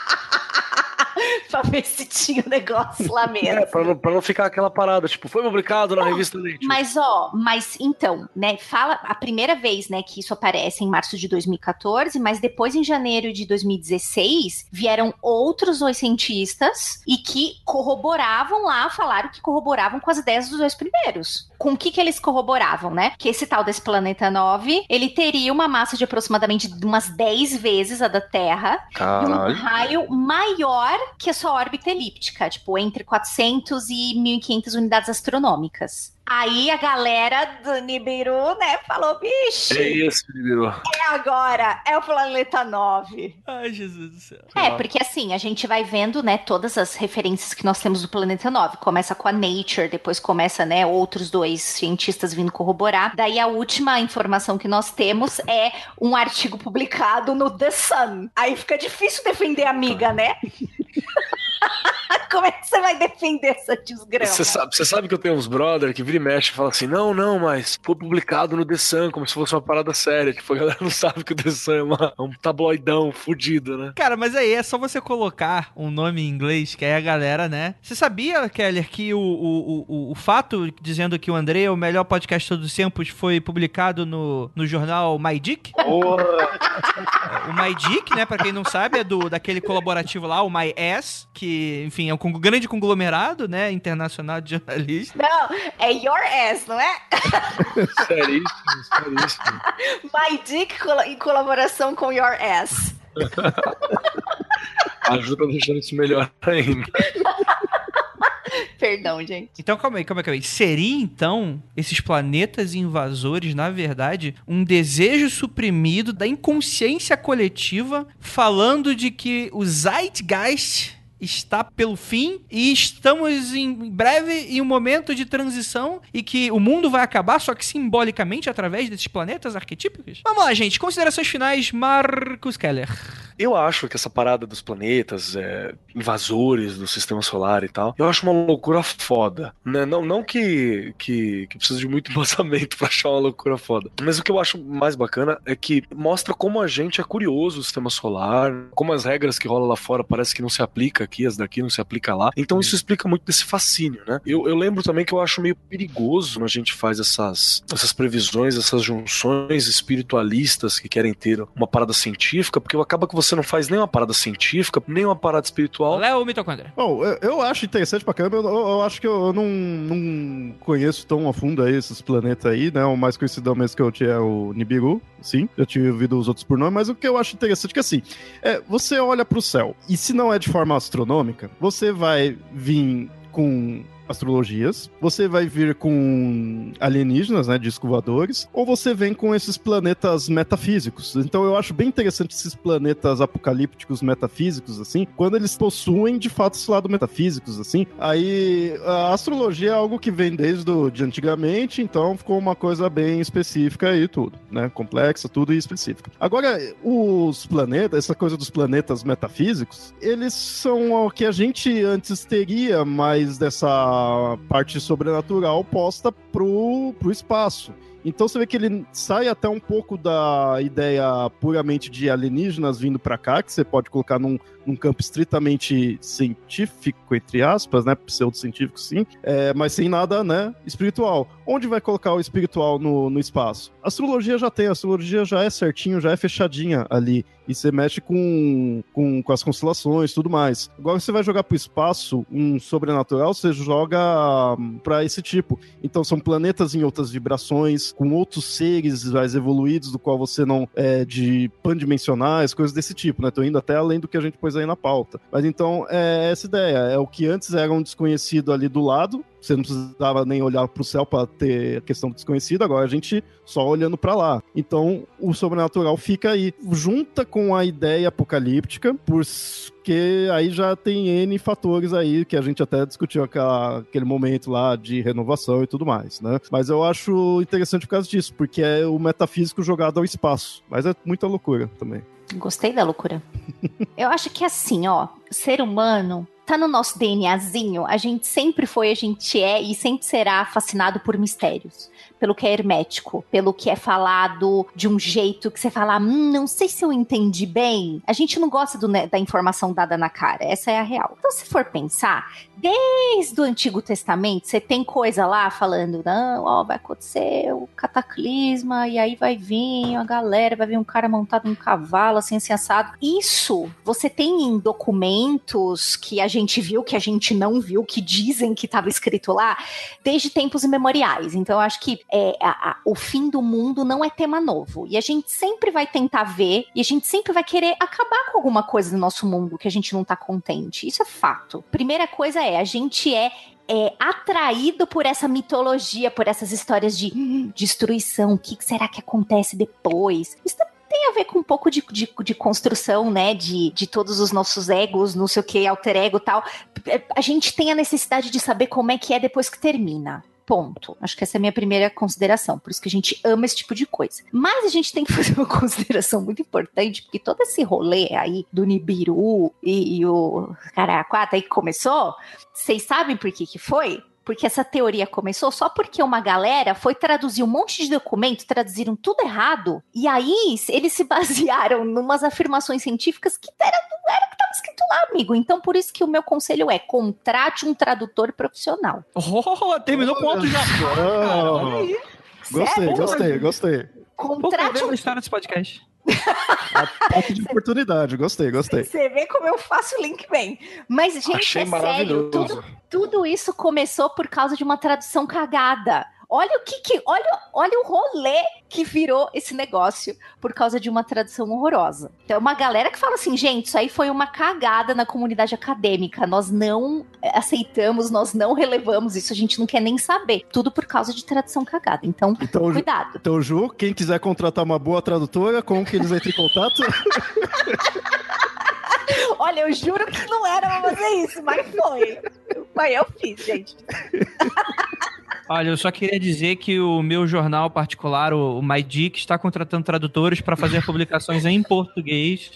Pra ver se tinha um negócio lá mesmo. É, pra não, pra não ficar aquela parada, tipo, foi publicado na não, revista Nature. Mas, ó, mas então, né, fala a primeira vez, né, que isso aparece em março de dois mil e quatorze, mas depois em janeiro de dois mil e dezesseis, vieram outros dois cientistas e que corroboravam lá, falaram que corroboravam com as ideias dos dois primeiros. Com o que que eles corroboravam, né? Que esse tal desse planeta nove, ele teria uma massa de aproximadamente umas dez vezes a da Terra. Caralho. E um raio maior que a sua órbita elíptica, tipo, entre quatrocentas e mil e quinhentas unidades astronômicas. Aí a galera do Nibiru, né, falou, bicho, É isso, Nibiru. é agora, é o planeta nove. Ai, Jesus do céu. É, porque assim, a gente vai vendo, né, todas as referências que nós temos do planeta nove. Começa com a Nature, depois começa, né, outros dois cientistas vindo corroborar. Daí a última informação que nós temos é um artigo publicado no The Sun. Aí fica difícil defender a amiga, né? Como é que você vai defender essa desgrama? Você sabe, você sabe que eu tenho uns brother que vira e mexe e fala assim, não, não, mas foi publicado no The Sun, como se fosse uma parada séria. Tipo, a galera não sabe que o The Sun é, uma, é um tabloidão fudido, né? Cara, mas aí é só você colocar um nome em inglês, que aí a galera, né? Você sabia, Keller, que o, o, o, o fato dizendo que o André é o melhor podcast de todos os tempos foi publicado no, no jornal My Dick? O My Dick, né, pra quem não sabe, é do, daquele colaborativo lá, o My Ass, que, enfim, é um grande conglomerado, né, internacional de jornalistas. Não, é Your Ass, não é? Seríssimo, seríssimo. My Dick em colaboração com Your Ass. Ajuda deixando isso melhor ainda. Perdão, gente. Então, calma aí, calma aí, calma aí. Seria, então, esses planetas invasores, na verdade, um desejo suprimido da inconsciência coletiva falando de que o Zeitgeist está pelo fim e estamos em breve em um momento de transição e que o mundo vai acabar, só que simbolicamente através desses planetas arquetípicos? Vamos lá, gente. Considerações finais, Marcos Keller. Eu acho que essa parada dos planetas, é, invasores do sistema solar e tal, eu acho uma loucura foda. Né? Não, não que, que, que precisa de muito embasamento pra achar uma loucura foda. Mas o que eu acho mais bacana é que mostra como a gente é curioso do sistema solar, como as regras que rolam lá fora parece que não se aplica aqui, as daqui não se aplica lá. Então isso explica muito desse fascínio, né? Eu, eu lembro também que eu acho meio perigoso quando a gente faz essas, essas previsões, essas junções espiritualistas que querem ter uma parada científica, porque acaba que você Você não faz nem uma parada científica, nem uma parada espiritual. Léo Mitocôndria. Bom, eu, eu acho interessante pra caramba. Eu, eu, eu acho que eu, eu não, não conheço tão a fundo aí esses planetas aí, né? O mais conhecido mesmo que eu tinha é o Nibiru, sim. Eu tinha ouvido os outros por nome, mas o que eu acho interessante é que, assim, é, você olha pro céu, e se não é de forma astronômica, você vai vir com astrologias, você vai vir com alienígenas, né, discos voadores, ou você vem com esses planetas metafísicos. Então eu acho bem interessante esses planetas apocalípticos metafísicos, assim, quando eles possuem, de fato, esse lado metafísicos, assim. Aí a astrologia é algo que vem desde o, de antigamente, então ficou uma coisa bem específica e tudo, né, complexa, tudo e específica. Agora, os planetas, essa coisa dos planetas metafísicos, eles são o que a gente antes teria mais dessa parte sobrenatural posta pro, pro espaço. Então você vê que ele sai até um pouco da ideia puramente de alienígenas vindo pra cá, que você pode colocar num, num campo estritamente científico, entre aspas, né, pseudocientífico sim, é, mas sem nada, né, espiritual. Onde vai colocar o espiritual no, no espaço? A astrologia já tem, a astrologia já é certinho, já é fechadinha ali, e você mexe com, com, com as constelações e tudo mais. Agora você vai jogar pro espaço um sobrenatural, você joga pra esse tipo. Então são planetas em outras vibrações, com outros seres mais evoluídos, do qual você não é de pandimensionais, coisas desse tipo, né? Tô indo até além do que a gente pôs aí na pauta. Mas então é essa ideia, é o que antes era um desconhecido ali do lado, você não precisava nem olhar pro céu para ter a questão do desconhecido, agora a gente só olhando para lá. Então, o sobrenatural fica aí, junta com a ideia apocalíptica, porque aí já tem N fatores aí, que a gente até discutiu aquela, aquele momento lá de renovação e tudo mais, né? Mas eu acho interessante por causa disso, porque é o metafísico jogado ao espaço, mas é muita loucura também. Gostei da loucura. Eu acho que assim, ó, o ser humano tá no nosso DNAzinho, a gente sempre foi, a gente é e sempre será fascinado por mistérios. Pelo que é hermético, pelo que é falado de um jeito que você fala, hum, não sei se eu entendi bem. A gente não gosta do, da informação dada na cara, essa é a real. Então, se for pensar, desde o Antigo Testamento, você tem coisa lá falando, não, ó, vai acontecer o cataclisma, e aí vai vir a galera, vai vir um cara montado num cavalo, assim, assim, assado. Isso, você tem em documentos que a gente viu, que a gente não viu, que dizem que estava escrito lá, desde tempos imemoriais. Então, eu acho que É, a, a, o fim do mundo não é tema novo. E a gente sempre vai tentar ver, e a gente sempre vai querer acabar com alguma coisa do nosso mundo que a gente não tá contente. Isso é fato. Primeira coisa é, a gente é É, atraído por essa mitologia, por essas histórias de hum, destruição, o que será que acontece depois? Isso tem a ver com um pouco de, de, de construção, né, de, de todos os nossos egos, não sei o que, alter ego e tal. A gente tem a necessidade de saber como é que é depois que termina. Ponto. Acho que essa é a minha primeira consideração. Por isso que a gente ama esse tipo de coisa. Mas a gente tem que fazer uma consideração muito importante, porque todo esse rolê aí do Nibiru e, e o Caraquata aí que começou, vocês sabem por que que foi? Porque essa teoria começou só porque uma galera foi traduzir um monte de documento, traduziram tudo errado, e aí eles se basearam em umas afirmações científicas que era, não era o que estava escrito lá, amigo. Então, por isso que o meu conselho é, contrate um tradutor profissional. Oh, terminou com alto já. Oh, gostei, gostei, gostei. Contrate um... a história desse podcast. Ataque de oportunidade, gostei, gostei. Você vê como eu faço o link bem. Mas, gente, Achei é sério, tudo, tudo isso começou por causa de uma tradução cagada. Olha o que, que olha, olha o rolê que virou esse negócio por causa de uma tradução horrorosa. Então, é uma galera que fala assim, gente, isso aí foi uma cagada na comunidade acadêmica. Nós não aceitamos, nós não relevamos isso, a gente não quer nem saber. Tudo por causa de tradução cagada. Então, então cuidado. Então, Ju, quem quiser contratar uma boa tradutora, como que eles entram em contato? Olha, eu juro que não era pra fazer isso, mas foi. Mas eu fiz, gente. Olha, eu só queria dizer que o meu jornal particular, o My Dick, está contratando tradutores para fazer publicações em português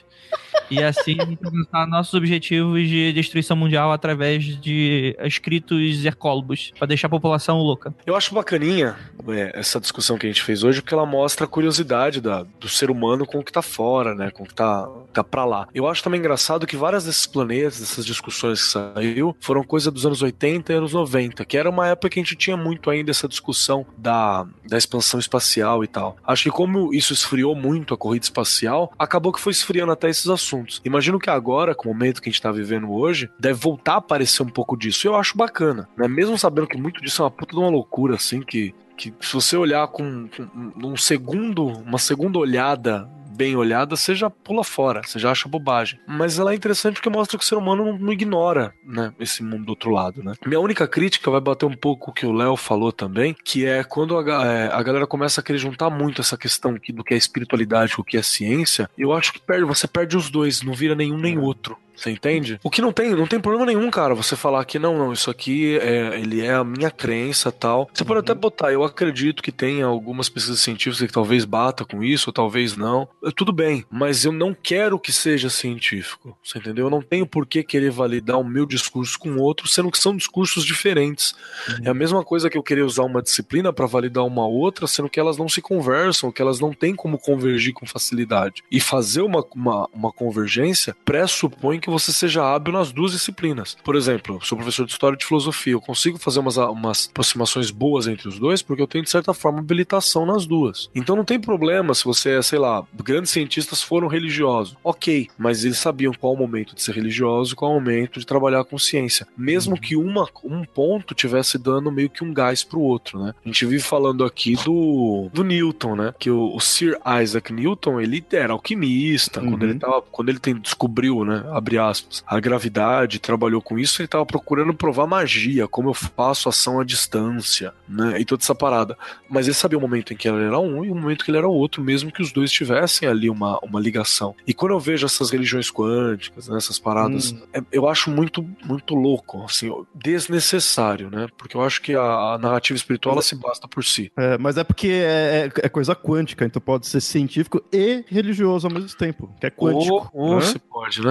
e assim alcançar nossos objetivos de destruição mundial através de escritos hercólogos, para deixar a população louca. Eu acho bacaninha é, essa discussão que a gente fez hoje, porque ela mostra a curiosidade da, do ser humano com o que tá fora, né, com o que tá, tá pra lá. Eu acho também engraçado que várias desses planetas, dessas discussões que saiu, foram coisa dos anos oitenta e anos noventa, que era uma época que a gente tinha muito ainda essa discussão da, da expansão espacial e tal. Acho que como isso esfriou muito a corrida espacial, acabou que foi esfriando até esses assuntos. Imagino que agora, com o momento que a gente tá vivendo hoje, deve voltar a aparecer um pouco disso. Eu acho bacana, né? Mesmo sabendo que muito disso é uma puta de uma loucura, assim, que, que se você olhar com, com um segundo, uma segunda olhada bem olhada, você já pula fora, você já acha bobagem. Mas ela é interessante porque mostra que o ser humano não, não ignora, né, esse mundo do outro lado, né? Minha única crítica vai bater um pouco o que o Léo falou também, que é quando a, é, a galera começa a querer juntar muito essa questão aqui do que é espiritualidade com o que é ciência, eu acho que perde, você perde os dois, não vira nenhum nem outro. Você entende? O que não tem, não tem problema nenhum, cara, você falar que não, não, isso aqui é, ele é a minha crença, tal. Você pode até botar, eu acredito que tenha algumas pesquisas científicas que talvez bata com isso, ou talvez não. Tudo bem, mas eu não quero que seja científico, você entendeu? Eu não tenho por que querer validar o meu discurso com outro, sendo que são discursos diferentes. Uhum. É a mesma coisa que eu querer usar uma disciplina para validar uma outra, sendo que elas não se conversam, que elas não têm como convergir com facilidade. E fazer uma, uma, uma convergência pressupõe que você seja hábil nas duas disciplinas. Por exemplo, eu sou professor de História e de Filosofia, eu consigo fazer umas, umas aproximações boas entre os dois porque eu tenho, de certa forma, habilitação nas duas. Então não tem problema se você é, sei lá, grandes cientistas foram religiosos. Ok, mas eles sabiam qual o momento de ser religioso e qual o momento de trabalhar com ciência. Mesmo que uma, um ponto tivesse dando meio que um gás pro outro, né? A gente vive falando aqui do, do Newton, né? Que o, o Sir Isaac Newton, ele era alquimista, uhum. quando ele tava, quando ele tem, descobriu, né? Abre aspas, a gravidade, trabalhou com isso, ele tava procurando provar magia, como eu faço ação à distância, né? E toda essa parada. Mas ele sabia o momento em que ele era um e o momento que ele era outro, mesmo que os dois tivessem ali uma, uma ligação. E quando eu vejo essas religiões quânticas, né, essas paradas, hum. é, eu acho muito, muito louco, assim, desnecessário, né? Porque eu acho que a, a narrativa espiritual, ela se basta por si. É, mas é porque é, é, é coisa quântica, então pode ser científico e religioso ao mesmo tempo, que é quântico. Ou, ou né? se pode, né? Como a gente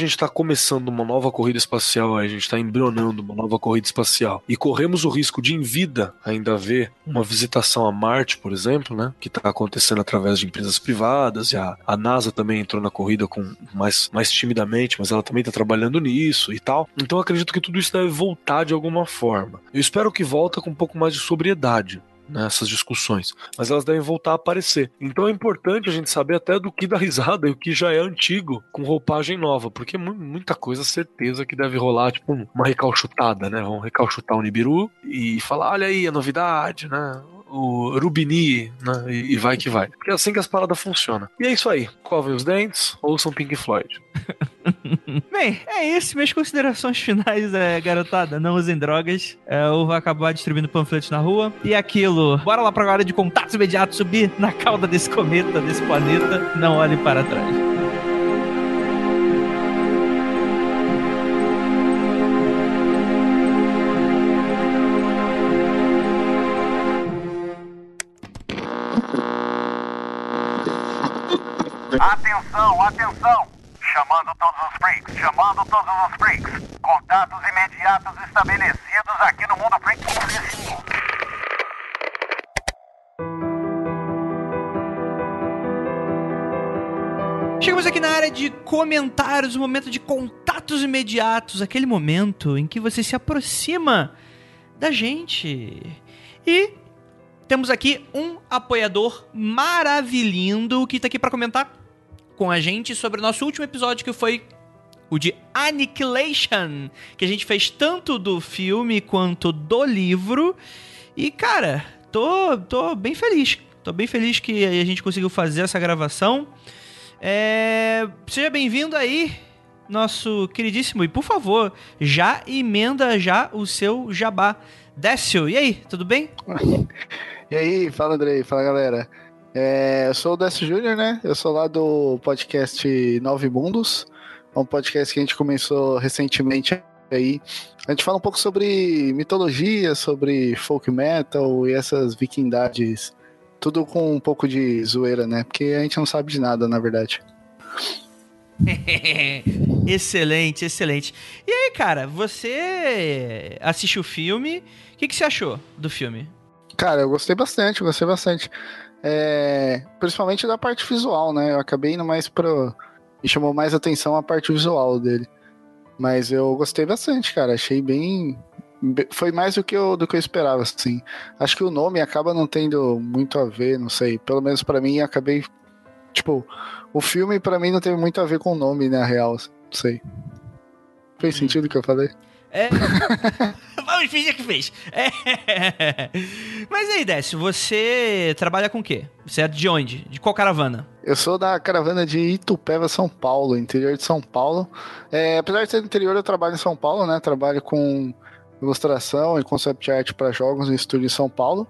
gente está começando uma nova corrida espacial, a gente está embrionando uma nova corrida espacial, e corremos o risco de, em vida, ainda haver uma visitação a Marte, por exemplo, né, que está acontecendo através de empresas privadas, e a, a NASA também entrou na corrida com mais, mais timidamente, mas ela também está trabalhando nisso e tal. Então eu acredito que tudo isso deve voltar de alguma forma. Eu espero que volta com um pouco mais de sobriedade nessas discussões, mas elas devem voltar a aparecer. Então é importante a gente saber até do que dá risada e o que já é antigo com roupagem nova, porque muita coisa, certeza que deve rolar, tipo uma recalchutada, né? Vão recalchutar o Nibiru e falar, olha aí a novidade, né? O Rubini, né? E, e vai que vai. Porque é assim que as paradas funcionam. E é isso aí. Covem os dentes, ouçam Pink Floyd. Bem, é isso. Minhas considerações finais, é, garotada. Não usem drogas. É, ou vai acabar distribuindo panfletos na rua. E aquilo. Bora lá pra hora de contatos imediatos subir na cauda desse cometa, desse planeta. Não olhe para trás. Atenção, atenção! Chamando todos os freaks, chamando todos os freaks. Contatos imediatos estabelecidos aqui no Mundo Freak cinco. Chegamos aqui na área de comentários, o momento de contatos imediatos, aquele momento em que você se aproxima da gente. E temos aqui um apoiador maravilhindo que está aqui para comentar com a gente sobre o nosso último episódio, que foi o de Annihilation, que a gente fez tanto do filme quanto do livro. E, cara, tô, tô bem feliz. Tô bem feliz que a gente conseguiu fazer essa gravação. É... Seja bem-vindo aí, nosso queridíssimo. E, por favor, já emenda já o seu jabá. Décio, e aí, tudo bem? E aí, fala Andrei, fala galera. É, eu sou o Décio Júnior, né? Eu sou lá do podcast Nove Mundos. É um podcast que a gente começou recentemente aí. A gente fala um pouco sobre mitologia, sobre folk metal e essas vikingdades. Tudo com um pouco de zoeira, né? Porque a gente não sabe de nada, na verdade. Excelente, excelente. E aí, cara, você assistiu o filme. O que, que você achou do filme? Cara, eu gostei bastante, eu gostei bastante. É, principalmente da parte visual, né? Eu acabei indo mais pro... Me chamou mais atenção a parte visual dele. Mas eu gostei bastante, cara. Achei bem... Foi mais do que eu, do que eu esperava, assim. Acho que o nome acaba não tendo muito a ver, não sei. Pelo menos pra mim, acabei... Tipo, o filme pra mim não teve muito a ver com o nome, na real. Não sei. Fez sentido o que eu falei? É... Vamos fingir que fez. É... Mas aí, Décio, você trabalha com o quê? Você é de onde? De qual caravana? Eu sou da caravana de Itupeva, São Paulo, interior de São Paulo. É, apesar de ser do interior, eu trabalho em São Paulo, né? Trabalho com ilustração e concept art para jogos no estúdio em São Paulo.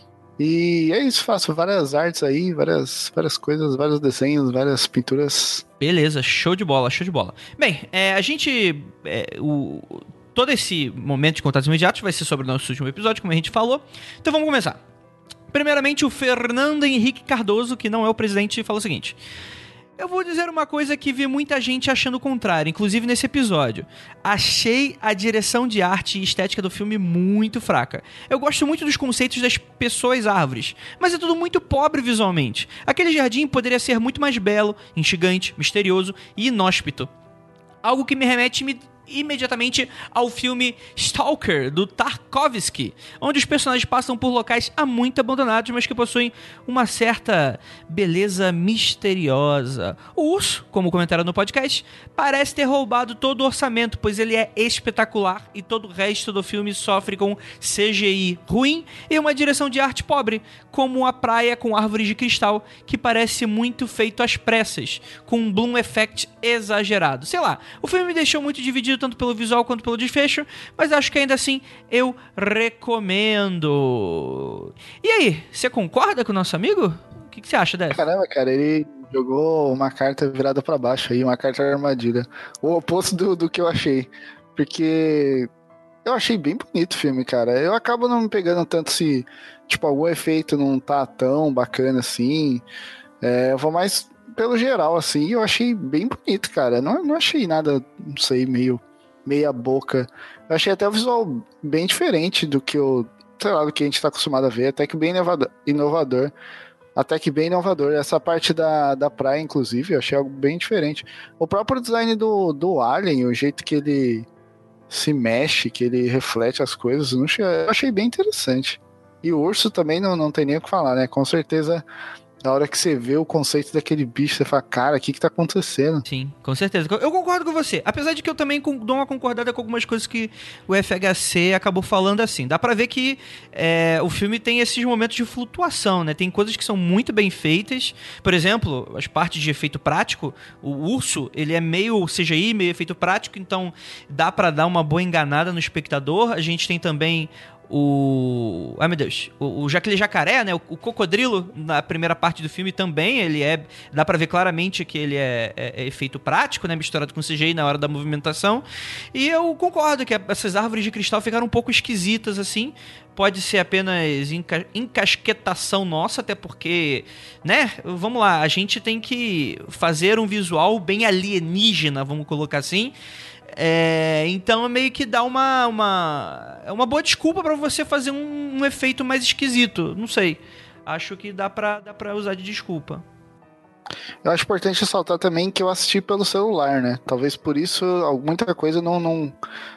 E é isso, faço várias artes aí, várias, várias coisas, vários desenhos, várias pinturas. Beleza, show de bola, show de bola. Bem, é, a gente... É, o... Todo esse momento de contatos imediatos vai ser sobre o nosso último episódio, como a gente falou. Então vamos começar. Primeiramente, o Fernando Henrique Cardoso, que não é o presidente, fala o seguinte: eu vou dizer uma coisa que vi muita gente achando o contrário, inclusive nesse episódio. Achei a direção de arte e estética do filme muito fraca. Eu gosto muito dos conceitos das pessoas árvores, mas é tudo muito pobre visualmente. Aquele jardim poderia ser muito mais belo, instigante, misterioso e inóspito. Algo que me remete me imediatamente ao filme Stalker, do Tarkovsky, onde os personagens passam por locais há muito abandonados, mas que possuem uma certa beleza misteriosa. O urso, como comentaram no podcast, parece ter roubado todo o orçamento, pois ele é espetacular e todo o resto do filme sofre com C G I ruim e uma direção de arte pobre, como a praia com árvores de cristal, que parece muito feito às pressas, com um bloom effect exagerado. Sei lá, o filme me deixou muito dividido tanto pelo visual quanto pelo desfecho, mas acho que ainda assim eu recomendo. E aí, você concorda com o nosso amigo? O que, que você acha dessa? Caramba, cara, ele jogou uma carta virada pra baixo aí, uma carta armadilha. O oposto do, do que eu achei. Porque eu achei bem bonito o filme, cara. Eu acabo não me pegando tanto se, tipo, algum efeito não tá tão bacana assim. É, eu vou mais pelo geral, assim, eu achei bem bonito, cara. Não, não achei nada, não sei, meio meia boca. Eu achei até o visual bem diferente do que o, sei lá, do que a gente tá acostumado a ver, até que bem inovador. inovador. Até que bem inovador. Essa parte da, da praia, inclusive, eu achei algo bem diferente. O próprio design do, do Alien, o jeito que ele se mexe, que ele reflete as coisas, eu achei, eu achei bem interessante. E o urso também não, não tem nem o que falar, né? Com certeza, na hora que você vê o conceito daquele bicho, você fala, cara, o que que tá acontecendo? Sim, com certeza. Eu concordo com você. Apesar de que eu também dou uma concordada com algumas coisas que o F H C acabou falando assim. Dá pra ver que é, o filme tem esses momentos de flutuação, né? Tem coisas que são muito bem feitas. Por exemplo, as partes de efeito prático. O urso, ele é meio C G I, meio efeito prático, então dá pra dar uma boa enganada no espectador. A gente tem também o... Ai, meu Deus. O, o aquele jacaré, né? O, o cocodrilo, na primeira parte do filme também, ele é... Dá pra ver claramente que ele é, é, é efeito prático, né? Misturado com C G I na hora da movimentação. E eu concordo que essas árvores de cristal ficaram um pouco esquisitas, assim. Pode ser apenas enca- encasquetação nossa, até porque, né? Vamos lá, a gente tem que fazer um visual bem alienígena, vamos colocar assim. É, então meio que dá uma uma, é uma boa desculpa pra você fazer um, um efeito mais esquisito. Não sei. Acho que dá pra, dá pra usar de desculpa. Eu acho importante ressaltar também que eu assisti pelo celular, né? Talvez por isso muita coisa não, não,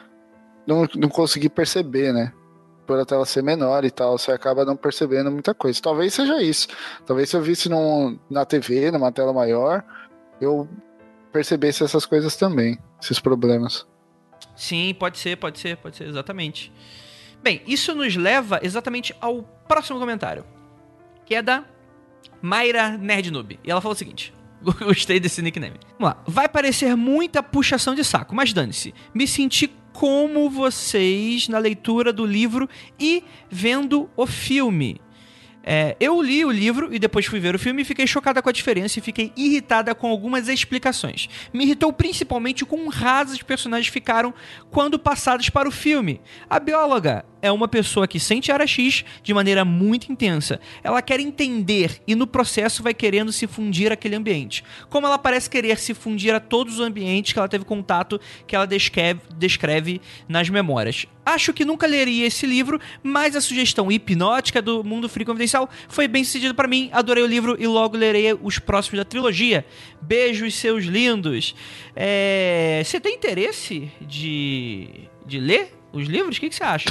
não, não consegui perceber, né? Por a tela ser menor e tal, você acaba não percebendo muita coisa. Talvez seja isso. Talvez se eu visse num, na T V, numa tela maior, eu percebesse essas coisas também, esses problemas. Sim, pode ser, pode ser, pode ser, exatamente. Bem, isso nos leva exatamente ao próximo comentário, que é da Mayra Nerdnoob. E ela falou o seguinte: gostei desse nickname. Vamos lá. Vai parecer muita puxação de saco, mas dane-se. Me senti como vocês na leitura do livro e vendo o filme. É, eu li o livro e depois fui ver o filme e fiquei chocada com a diferença e fiquei irritada com algumas explicações. Me irritou principalmente com o raso os personagens ficaram quando passados para o filme. A bióloga é uma pessoa que sente área X de maneira muito intensa. Ela quer entender e no processo vai querendo se fundir àquele ambiente. Como ela parece querer se fundir a todos os ambientes que ela teve contato, que ela descreve, descreve nas memórias. Acho que nunca leria esse livro, mas a sugestão hipnótica do Mundo Freak Confidencial foi bem sucedida para mim. Adorei o livro e logo lerei os próximos da trilogia. Beijos, seus lindos. É... Você tem interesse de, de ler os livros? O que, que você acha?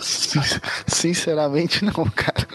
Sinceramente, não, cara.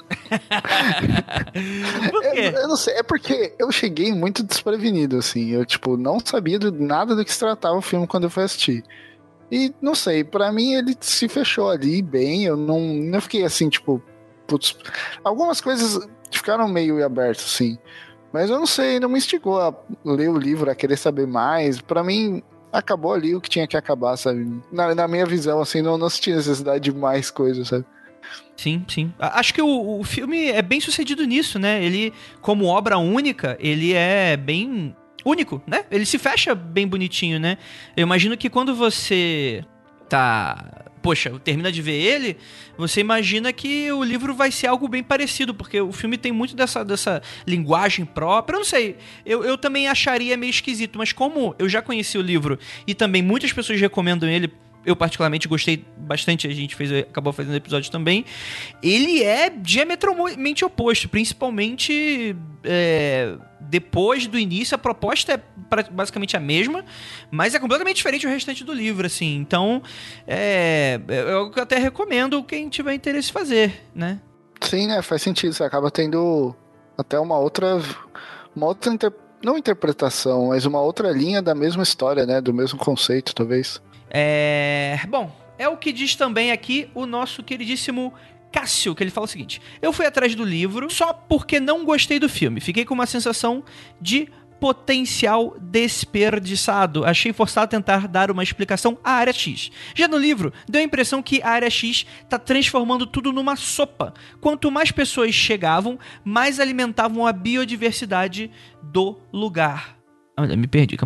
Por quê? Eu, eu não sei, é porque eu cheguei muito desprevenido, assim. Eu, tipo, não sabia do, nada do que se tratava o filme quando eu fui assistir. E, não sei, pra mim ele se fechou ali bem, eu não, não fiquei assim, tipo... Putz, algumas coisas ficaram meio abertas, assim. Mas eu não sei, não me instigou a ler o livro, a querer saber mais. Pra mim, acabou ali o que tinha que acabar, sabe? Na, na minha visão, assim, não, não tinha necessidade de mais coisas, sabe? Sim, sim. Acho que o, o filme é bem sucedido nisso, né? Ele, como obra única, ele é bem... único, né? Ele se fecha bem bonitinho, né? Eu imagino que quando você tá... Poxa, termina de ver ele, você imagina que o livro vai ser algo bem parecido, porque o filme tem muito dessa, dessa linguagem própria. Eu não sei, eu, eu também acharia meio esquisito, mas como eu já conheci o livro e também muitas pessoas recomendam ele, eu particularmente gostei bastante, a gente fez, acabou fazendo episódio também, ele é diametralmente oposto, principalmente é, depois do início, a proposta é basicamente a mesma, mas é completamente diferente do restante do livro, assim, então é, eu até recomendo quem tiver interesse em fazer, né? Sim, né, faz sentido, você acaba tendo até uma outra, uma outra inter... não interpretação, mas uma outra linha da mesma história, né, do mesmo conceito, talvez. É... Bom, é o que diz também aqui o nosso queridíssimo Cássio, que ele fala o seguinte: eu fui atrás do livro só porque não gostei do filme. Fiquei com uma sensação de potencial desperdiçado. Achei forçado tentar dar uma explicação à área X. Já no livro, deu a impressão que a área X está transformando tudo numa sopa. Quanto mais pessoas chegavam, mais alimentavam a biodiversidade do lugar. Ah, me perdi, calma aí.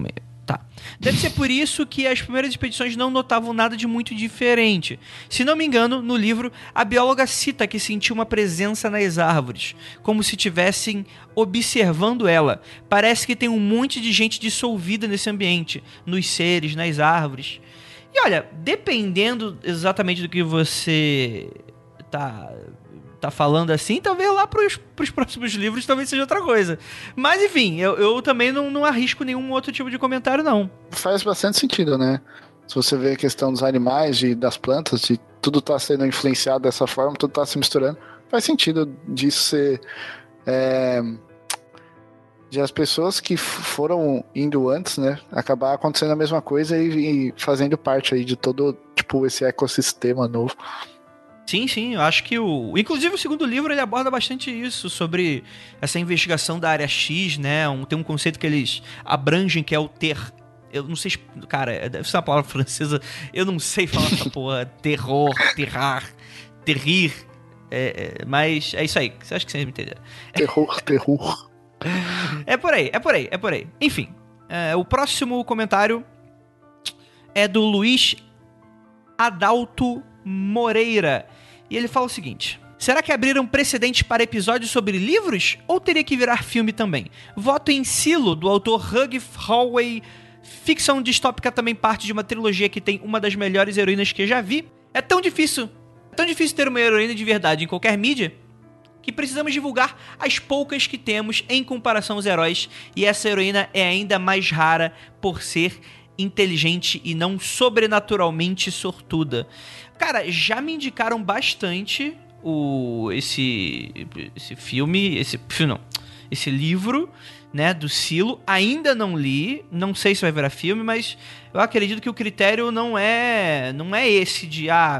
Tá. Deve ser por isso que as primeiras expedições não notavam nada de muito diferente. Se não me engano, no livro, a bióloga cita que sentiu uma presença nas árvores, como se estivessem observando ela. Parece que tem um monte de gente dissolvida nesse ambiente, nos seres, nas árvores. E olha, dependendo exatamente do que você tá... tá falando assim, talvez lá pros, pros próximos livros talvez seja outra coisa. Mas enfim, eu, eu também não, não arrisco nenhum outro tipo de comentário, não. Faz bastante sentido, né? Se você vê a questão dos animais e das plantas, de tudo tá sendo influenciado dessa forma, tudo tá se misturando, faz sentido disso ser... É, de as pessoas que foram indo antes, né, acabar acontecendo a mesma coisa e, e fazendo parte aí de todo, tipo, esse ecossistema novo. Sim, sim, eu acho que o... Inclusive o segundo livro, ele aborda bastante isso, sobre essa investigação da área X, né? Um, tem um conceito que eles abrangem, que é o ter... Eu não sei... Cara, deve ser uma palavra francesa, eu não sei falar essa porra. Terror, terrar, terrir. É, é, mas é isso aí, acho que vocês me entenderam. Terror, terror. É por aí, é por aí, é por aí. Enfim, é, o próximo comentário é do Luiz Adalto Moreira. E ele fala o seguinte: será que abriram precedentes para episódios sobre livros? Ou teria que virar filme também? Voto em Silo, do autor Hugh Howey. Ficção distópica também parte de uma trilogia que tem uma das melhores heroínas que eu já vi. É tão difícil, é tão difícil ter uma heroína de verdade em qualquer mídia, que precisamos divulgar as poucas que temos em comparação aos heróis. E essa heroína é ainda mais rara por ser inteligente e não sobrenaturalmente sortuda. Cara, já me indicaram bastante o, esse, esse filme, esse filme não, esse livro, né, do Silo. Ainda não li, não sei se vai virar filme, mas eu acredito que o critério não é, não é esse de, ah,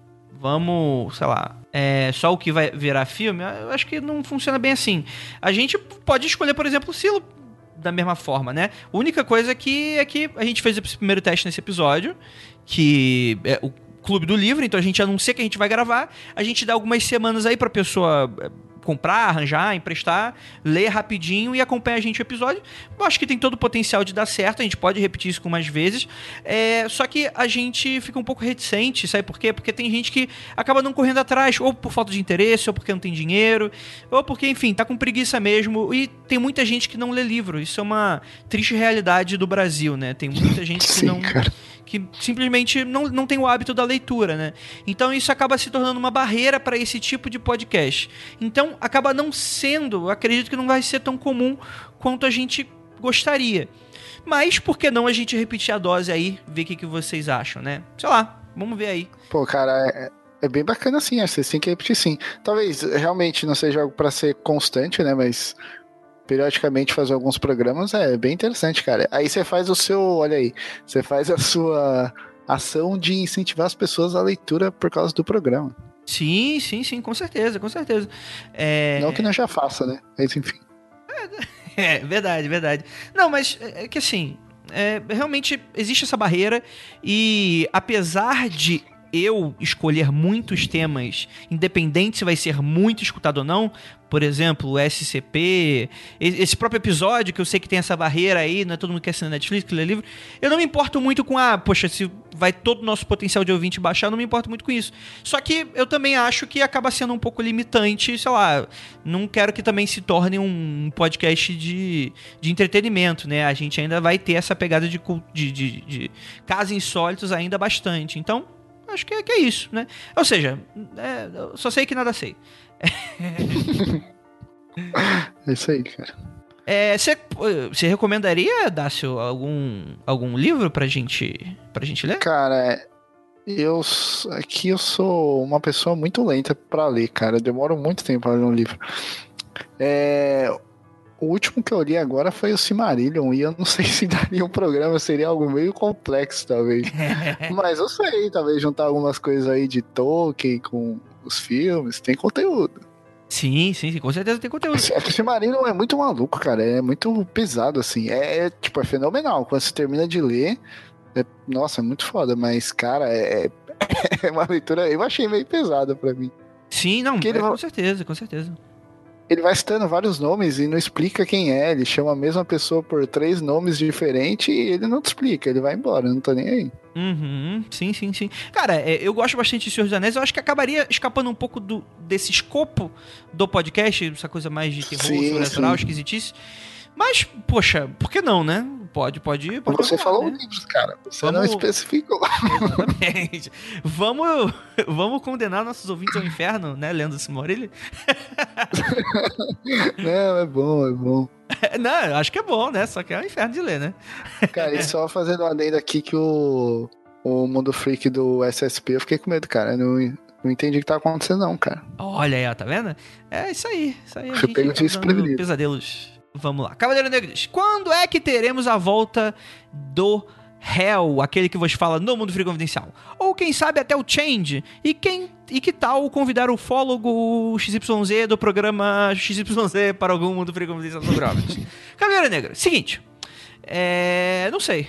vamos, sei lá, é só o que vai virar filme. Eu acho que não funciona bem assim. A gente pode escolher, por exemplo, o Silo da mesma forma, né? A única coisa que é que a gente fez esse primeiro teste nesse episódio, que é o Clube do Livro, então a gente anuncia que a gente vai gravar, a gente dá algumas semanas aí pra pessoa comprar, arranjar, emprestar, ler rapidinho e acompanhar a gente o episódio. Eu acho que tem todo o potencial de dar certo, a gente pode repetir isso com mais vezes, é, só que a gente fica um pouco reticente, sabe por quê? Porque tem gente que acaba não correndo atrás, ou por falta de interesse, ou porque não tem dinheiro, ou porque, enfim, tá com preguiça mesmo, e tem muita gente que não lê livro. Isso é uma triste realidade do Brasil, né? Tem muita gente que Sim, não... cara. que simplesmente não, não tem o hábito da leitura, né? Então isso acaba se tornando uma barreira para esse tipo de podcast. Então acaba não sendo, acredito que não vai ser tão comum quanto a gente gostaria. Mas por que não a gente repetir a dose aí, ver o que, que vocês acham, né? Sei lá, vamos ver aí. Pô, cara, é, é bem bacana assim, acho que vocês têm que repetir sim. Talvez realmente não seja algo pra ser constante, né? Mas periodicamente fazer alguns programas é bem interessante, cara. Aí você faz o seu, olha aí, você faz a sua ação de incentivar as pessoas à leitura por causa do programa. Sim, sim, sim, com certeza, com certeza. É... Não que não já faça, né? Mas enfim. É, verdade, verdade. Não, mas é que assim, é, realmente existe essa barreira e apesar de eu escolher muitos temas, independente se vai ser muito escutado ou não, por exemplo, o S C P, esse próprio episódio que eu sei que tem essa barreira aí, não é todo mundo que quer assinar Netflix, que lê livro, eu não me importo muito com a, poxa, se vai todo o nosso potencial de ouvinte baixar, eu não me importo muito com isso. Só que eu também acho que acaba sendo um pouco limitante, sei lá, não quero que também se torne um podcast de, de entretenimento, né? A gente ainda vai ter essa pegada de, de, de, de casos insólitos ainda bastante, então acho que é, que é isso, né? Ou seja, é, eu só sei que nada sei. É isso aí, cara. Você é, recomendaria, Dácio, algum, algum livro pra gente, pra gente ler? Cara, eu aqui eu sou uma pessoa muito lenta pra ler, cara. Eu demoro muito tempo pra ler um livro. É... O último que eu li agora foi o Silmarillion, e eu não sei se daria um programa, seria algo meio complexo, talvez. Mas eu sei, talvez juntar algumas coisas aí de Tolkien com os filmes, tem conteúdo. Sim, sim, sim, com certeza tem conteúdo. É que o Silmarillion é muito maluco, cara, é muito pesado, assim, é, é tipo, é fenomenal. Quando você termina de ler, é, nossa, é muito foda, mas, cara, é, é uma leitura, eu achei meio pesada pra mim. Sim, não, é, ele... com certeza, com certeza. ele vai citando vários nomes e não explica quem é. Ele chama a mesma pessoa por três nomes diferentes e ele não te explica. Ele vai embora, não tá nem aí. Uhum, sim, sim, sim. Cara, é, eu gosto bastante de Senhor dos Anéis. Eu acho que acabaria escapando um pouco do, desse escopo do podcast, essa coisa mais de terror, Sim, sobrenatural, sim. esquisitice. Mas, poxa, por que não, né? Pode, pode, pode. Você rolar, falou né? livros, cara. Você Vamos- não especificou. Exatamente. Vamos, vamos condenar nossos ouvintes ao inferno, né, Leandro Simorilli? Não, é bom, é bom. Não, eu acho que é bom, né? Só que é o inferno de ler, né? Cara, e só fazendo um adendo aqui que o, o Mundo Freak do S S P, eu fiquei com medo, cara. Eu não, não entendi o que tá acontecendo, não, cara. Olha aí, ó, tá vendo? É isso aí. Isso aí a Fui gente pego tá de dando desprevenido. pesadelos. Vamos lá. Cavaleiro Negro diz: quando é que teremos a volta do Hell, aquele que vos fala no Mundo Freak Confidencial? Ou quem sabe até o Change? E quem e que tal convidar o fólogo X Y Z do programa X Y Z para algum Mundo Freak Confidencial sobre obras? Cavaleiro Negro, seguinte. É. Não sei.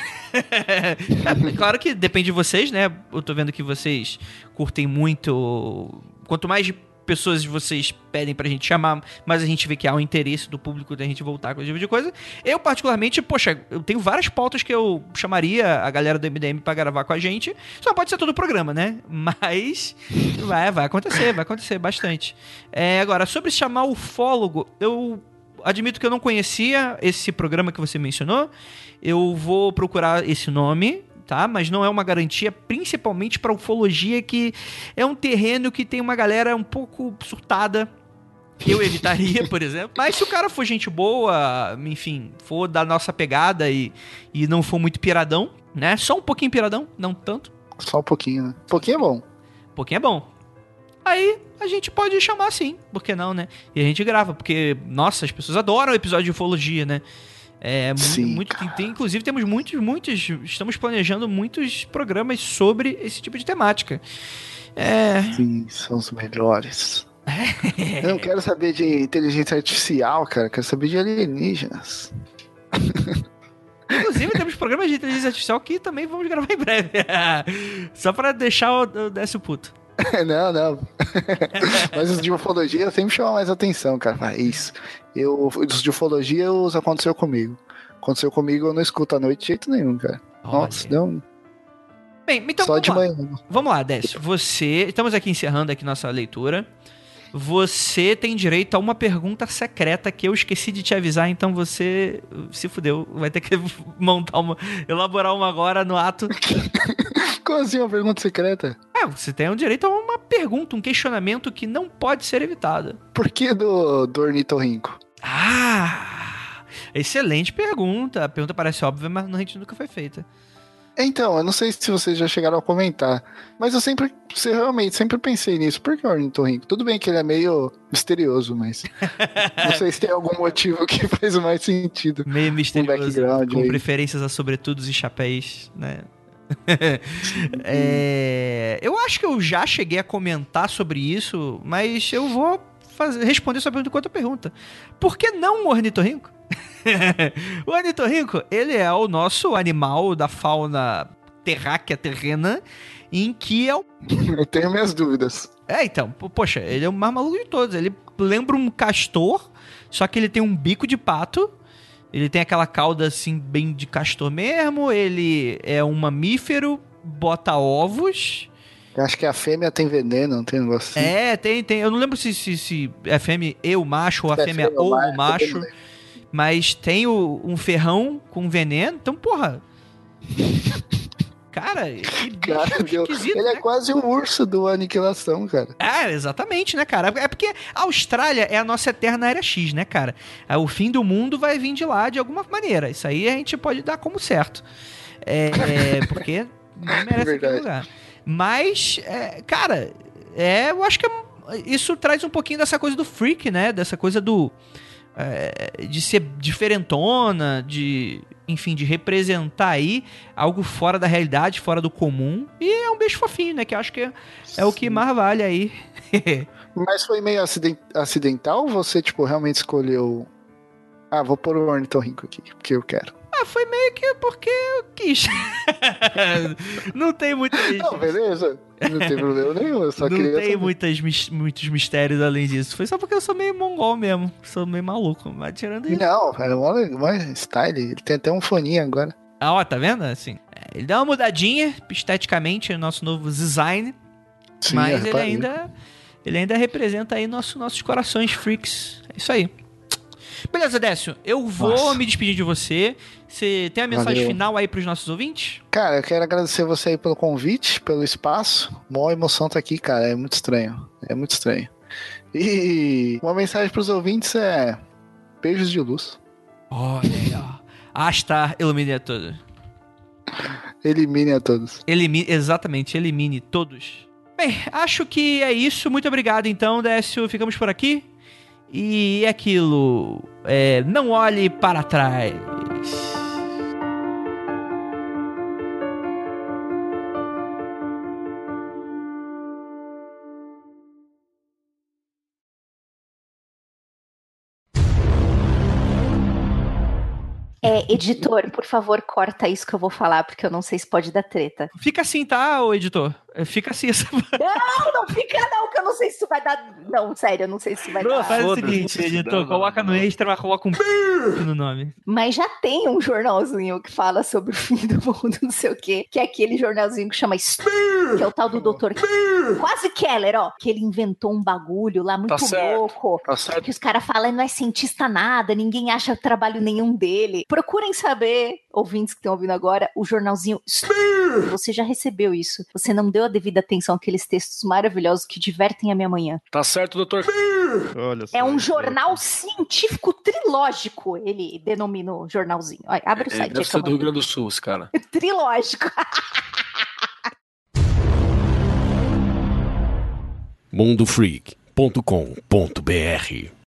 É, claro que depende de vocês, né? Eu tô vendo que vocês curtem muito. Quanto mais pessoas vocês pedem pra gente chamar, mas a gente vê que há um interesse do público da gente voltar com esse tipo de coisa. Eu, particularmente, poxa, eu tenho várias pautas que eu chamaria a galera do M D M pra gravar com a gente. Só não pode ser todo o programa, né? Mas vai, vai acontecer, vai acontecer bastante. É, agora, sobre chamar o ufólogo, eu admito que eu não conhecia esse programa que você mencionou. Eu vou procurar esse nome, tá? Mas não é uma garantia, principalmente para ufologia, que é um terreno que tem uma galera um pouco surtada. Eu evitaria, por exemplo. Mas se o cara for gente boa, enfim, for da nossa pegada e, e não for muito piradão, né? Só um pouquinho piradão, não tanto. Só um pouquinho, né? Um pouquinho é bom. Um pouquinho é bom. Aí a gente pode chamar sim, por que não, né? E a gente grava, porque, nossa, as pessoas adoram o episódio de ufologia, né? É muito, Sim, muito tem, tem- inclusive temos muitos, muitos, estamos planejando muitos programas sobre esse tipo de temática. É, Sim, são os melhores. Eu não quero saber de inteligência artificial, cara. Eu quero saber de alienígenas. inclusive temos programas de inteligência artificial que também vamos gravar em breve. Só pra deixar o, o Décio puto. Não, não. Mas os de ufologia sempre chamam mais atenção, cara. Ah, isso. Eu, os de ufologia os aconteceu comigo. Aconteceu comigo, eu não escuto à noite de jeito nenhum, cara. Nossa, Olha. não. Bem, então Só vamos de lá. manhã. Vamos lá, Décio. Você. Estamos aqui encerrando aqui nossa leitura. Você tem direito a uma pergunta secreta que eu esqueci de te avisar, então você se fudeu. Vai ter que montar uma. Elaborar uma agora no ato. Como assim uma pergunta secreta? É, você tem o direito a uma pergunta, um questionamento que não pode ser evitado. Por que do, do ornitorrinco? Ah! Excelente pergunta. A pergunta parece óbvia, mas a gente nunca foi feita. Então, eu não sei se vocês já chegaram a comentar, mas eu sempre, eu realmente, sempre pensei nisso. Por que o ornitorrinco? Tudo bem que ele é meio misterioso, mas não sei se tem algum motivo que faz mais sentido. Meio misterioso, background com aí. preferências a sobretudos e chapéus, né? É, eu acho que eu já cheguei a comentar sobre isso, mas eu vou fazer, responder sua pergunta com outra pergunta. Por que não o ornitorrinco? O ornitorrinco, ele é o nosso animal da fauna terráquea terrena, em que é o... Eu tenho minhas dúvidas. É, então, po- poxa, ele é o mais maluco de todos. Ele lembra um castor, só que ele tem um bico de pato. Ele tem aquela cauda, assim, bem de castor mesmo. Ele é um mamífero, bota ovos. Eu acho que a fêmea tem veneno, não tem um negócio assim. É, tem, tem. Eu não lembro se, se, se é fêmea e o macho, ou a É fêmea fêmea ou ou o macho, macho. eu não lembro. Mas tem o- um ferrão com veneno. Então, porra. Cara, que bicho Cara, deu- esquisito, ele né? é quase o urso do Aniquilação, cara. É, exatamente, né, cara? É porque a Austrália é a nossa eterna área X, né, cara? É, o fim do mundo vai vir de lá de alguma maneira. Isso aí a gente pode dar como certo. É, porque não merece aquele Verdade. lugar. Mas, é, cara, é, eu acho que é- isso traz um pouquinho dessa coisa do freak, né? Dessa coisa do... é, de ser diferentona, de... enfim, de representar aí algo fora da realidade, fora do comum. E é um beijo fofinho, né? Que eu acho que é, é o que mais vale aí. Mas foi meio aciden- acidental ou você, tipo, realmente escolheu... Ah, vou pôr o ornitorrinco aqui, porque eu quero. Ah, foi meio que porque eu quis. Não tem muitas... Não, beleza. Não tem problema nenhum, eu só Não queria tem saber. muitas, mis- muitos mistérios além disso. Foi só porque eu sou meio mongol mesmo. Sou meio maluco. Mas tirando isso... Não, é mó, mó style. Ele tem até um foninho agora. Ah, ó, tá vendo? Assim, é, ele dá uma mudadinha esteticamente no nosso novo design. Sim, mas eu ele reparei. ainda, ele ainda representa aí nosso, nossos corações freaks. É isso aí. Beleza, Décio. Eu vou Nossa. me despedir de você. Você tem a mensagem Valeu. final aí pros nossos ouvintes? Cara, eu quero agradecer você aí pelo convite, pelo espaço. Mó emoção tá aqui, cara. É muito estranho. É muito estranho. E uma mensagem pros ouvintes é... Beijos de luz. Olha aí, ó. Astar, ilumine a todos. Elimine a todos. Elimine, exatamente, elimine todos. Bem, acho que é isso. Muito obrigado, então, Décio. Ficamos por aqui. E é aquilo. É, não olhe para trás. É, editor, por favor, corta isso que eu vou falar, porque eu não sei se pode dar treta. Fica assim, tá, ô editor? É, Fica assim. Essa... Não, não fica não, que eu não sei se isso vai dar... Não, sério, eu não sei se isso vai Não, dar... faz o Foda-se, seguinte, não, editor, não, coloca não. no extra, mas coloca um no nome. Mas já tem um jornalzinho que fala sobre o fim do mundo, não sei o quê, que é aquele jornalzinho que chama Spur, que é o tal do doutor quase Keller, ó, que ele inventou um bagulho lá muito Tá certo. louco, Tá certo? que os caras falam, não é cientista nada, ninguém acha trabalho nenhum dele. Procurem saber, ouvintes que estão ouvindo agora, o jornalzinho Spur. Você já recebeu isso. Você não deu a devida atenção àqueles textos maravilhosos que divertem a minha manhã. Tá certo, doutor? Olha só, É um isso. jornal científico trilógico, ele denomina o jornalzinho. Olha, abre o É, site. deve aí que ser eu do Rio mandei. Grande do Sul, esse cara. Trilógico. mundo freak ponto com ponto br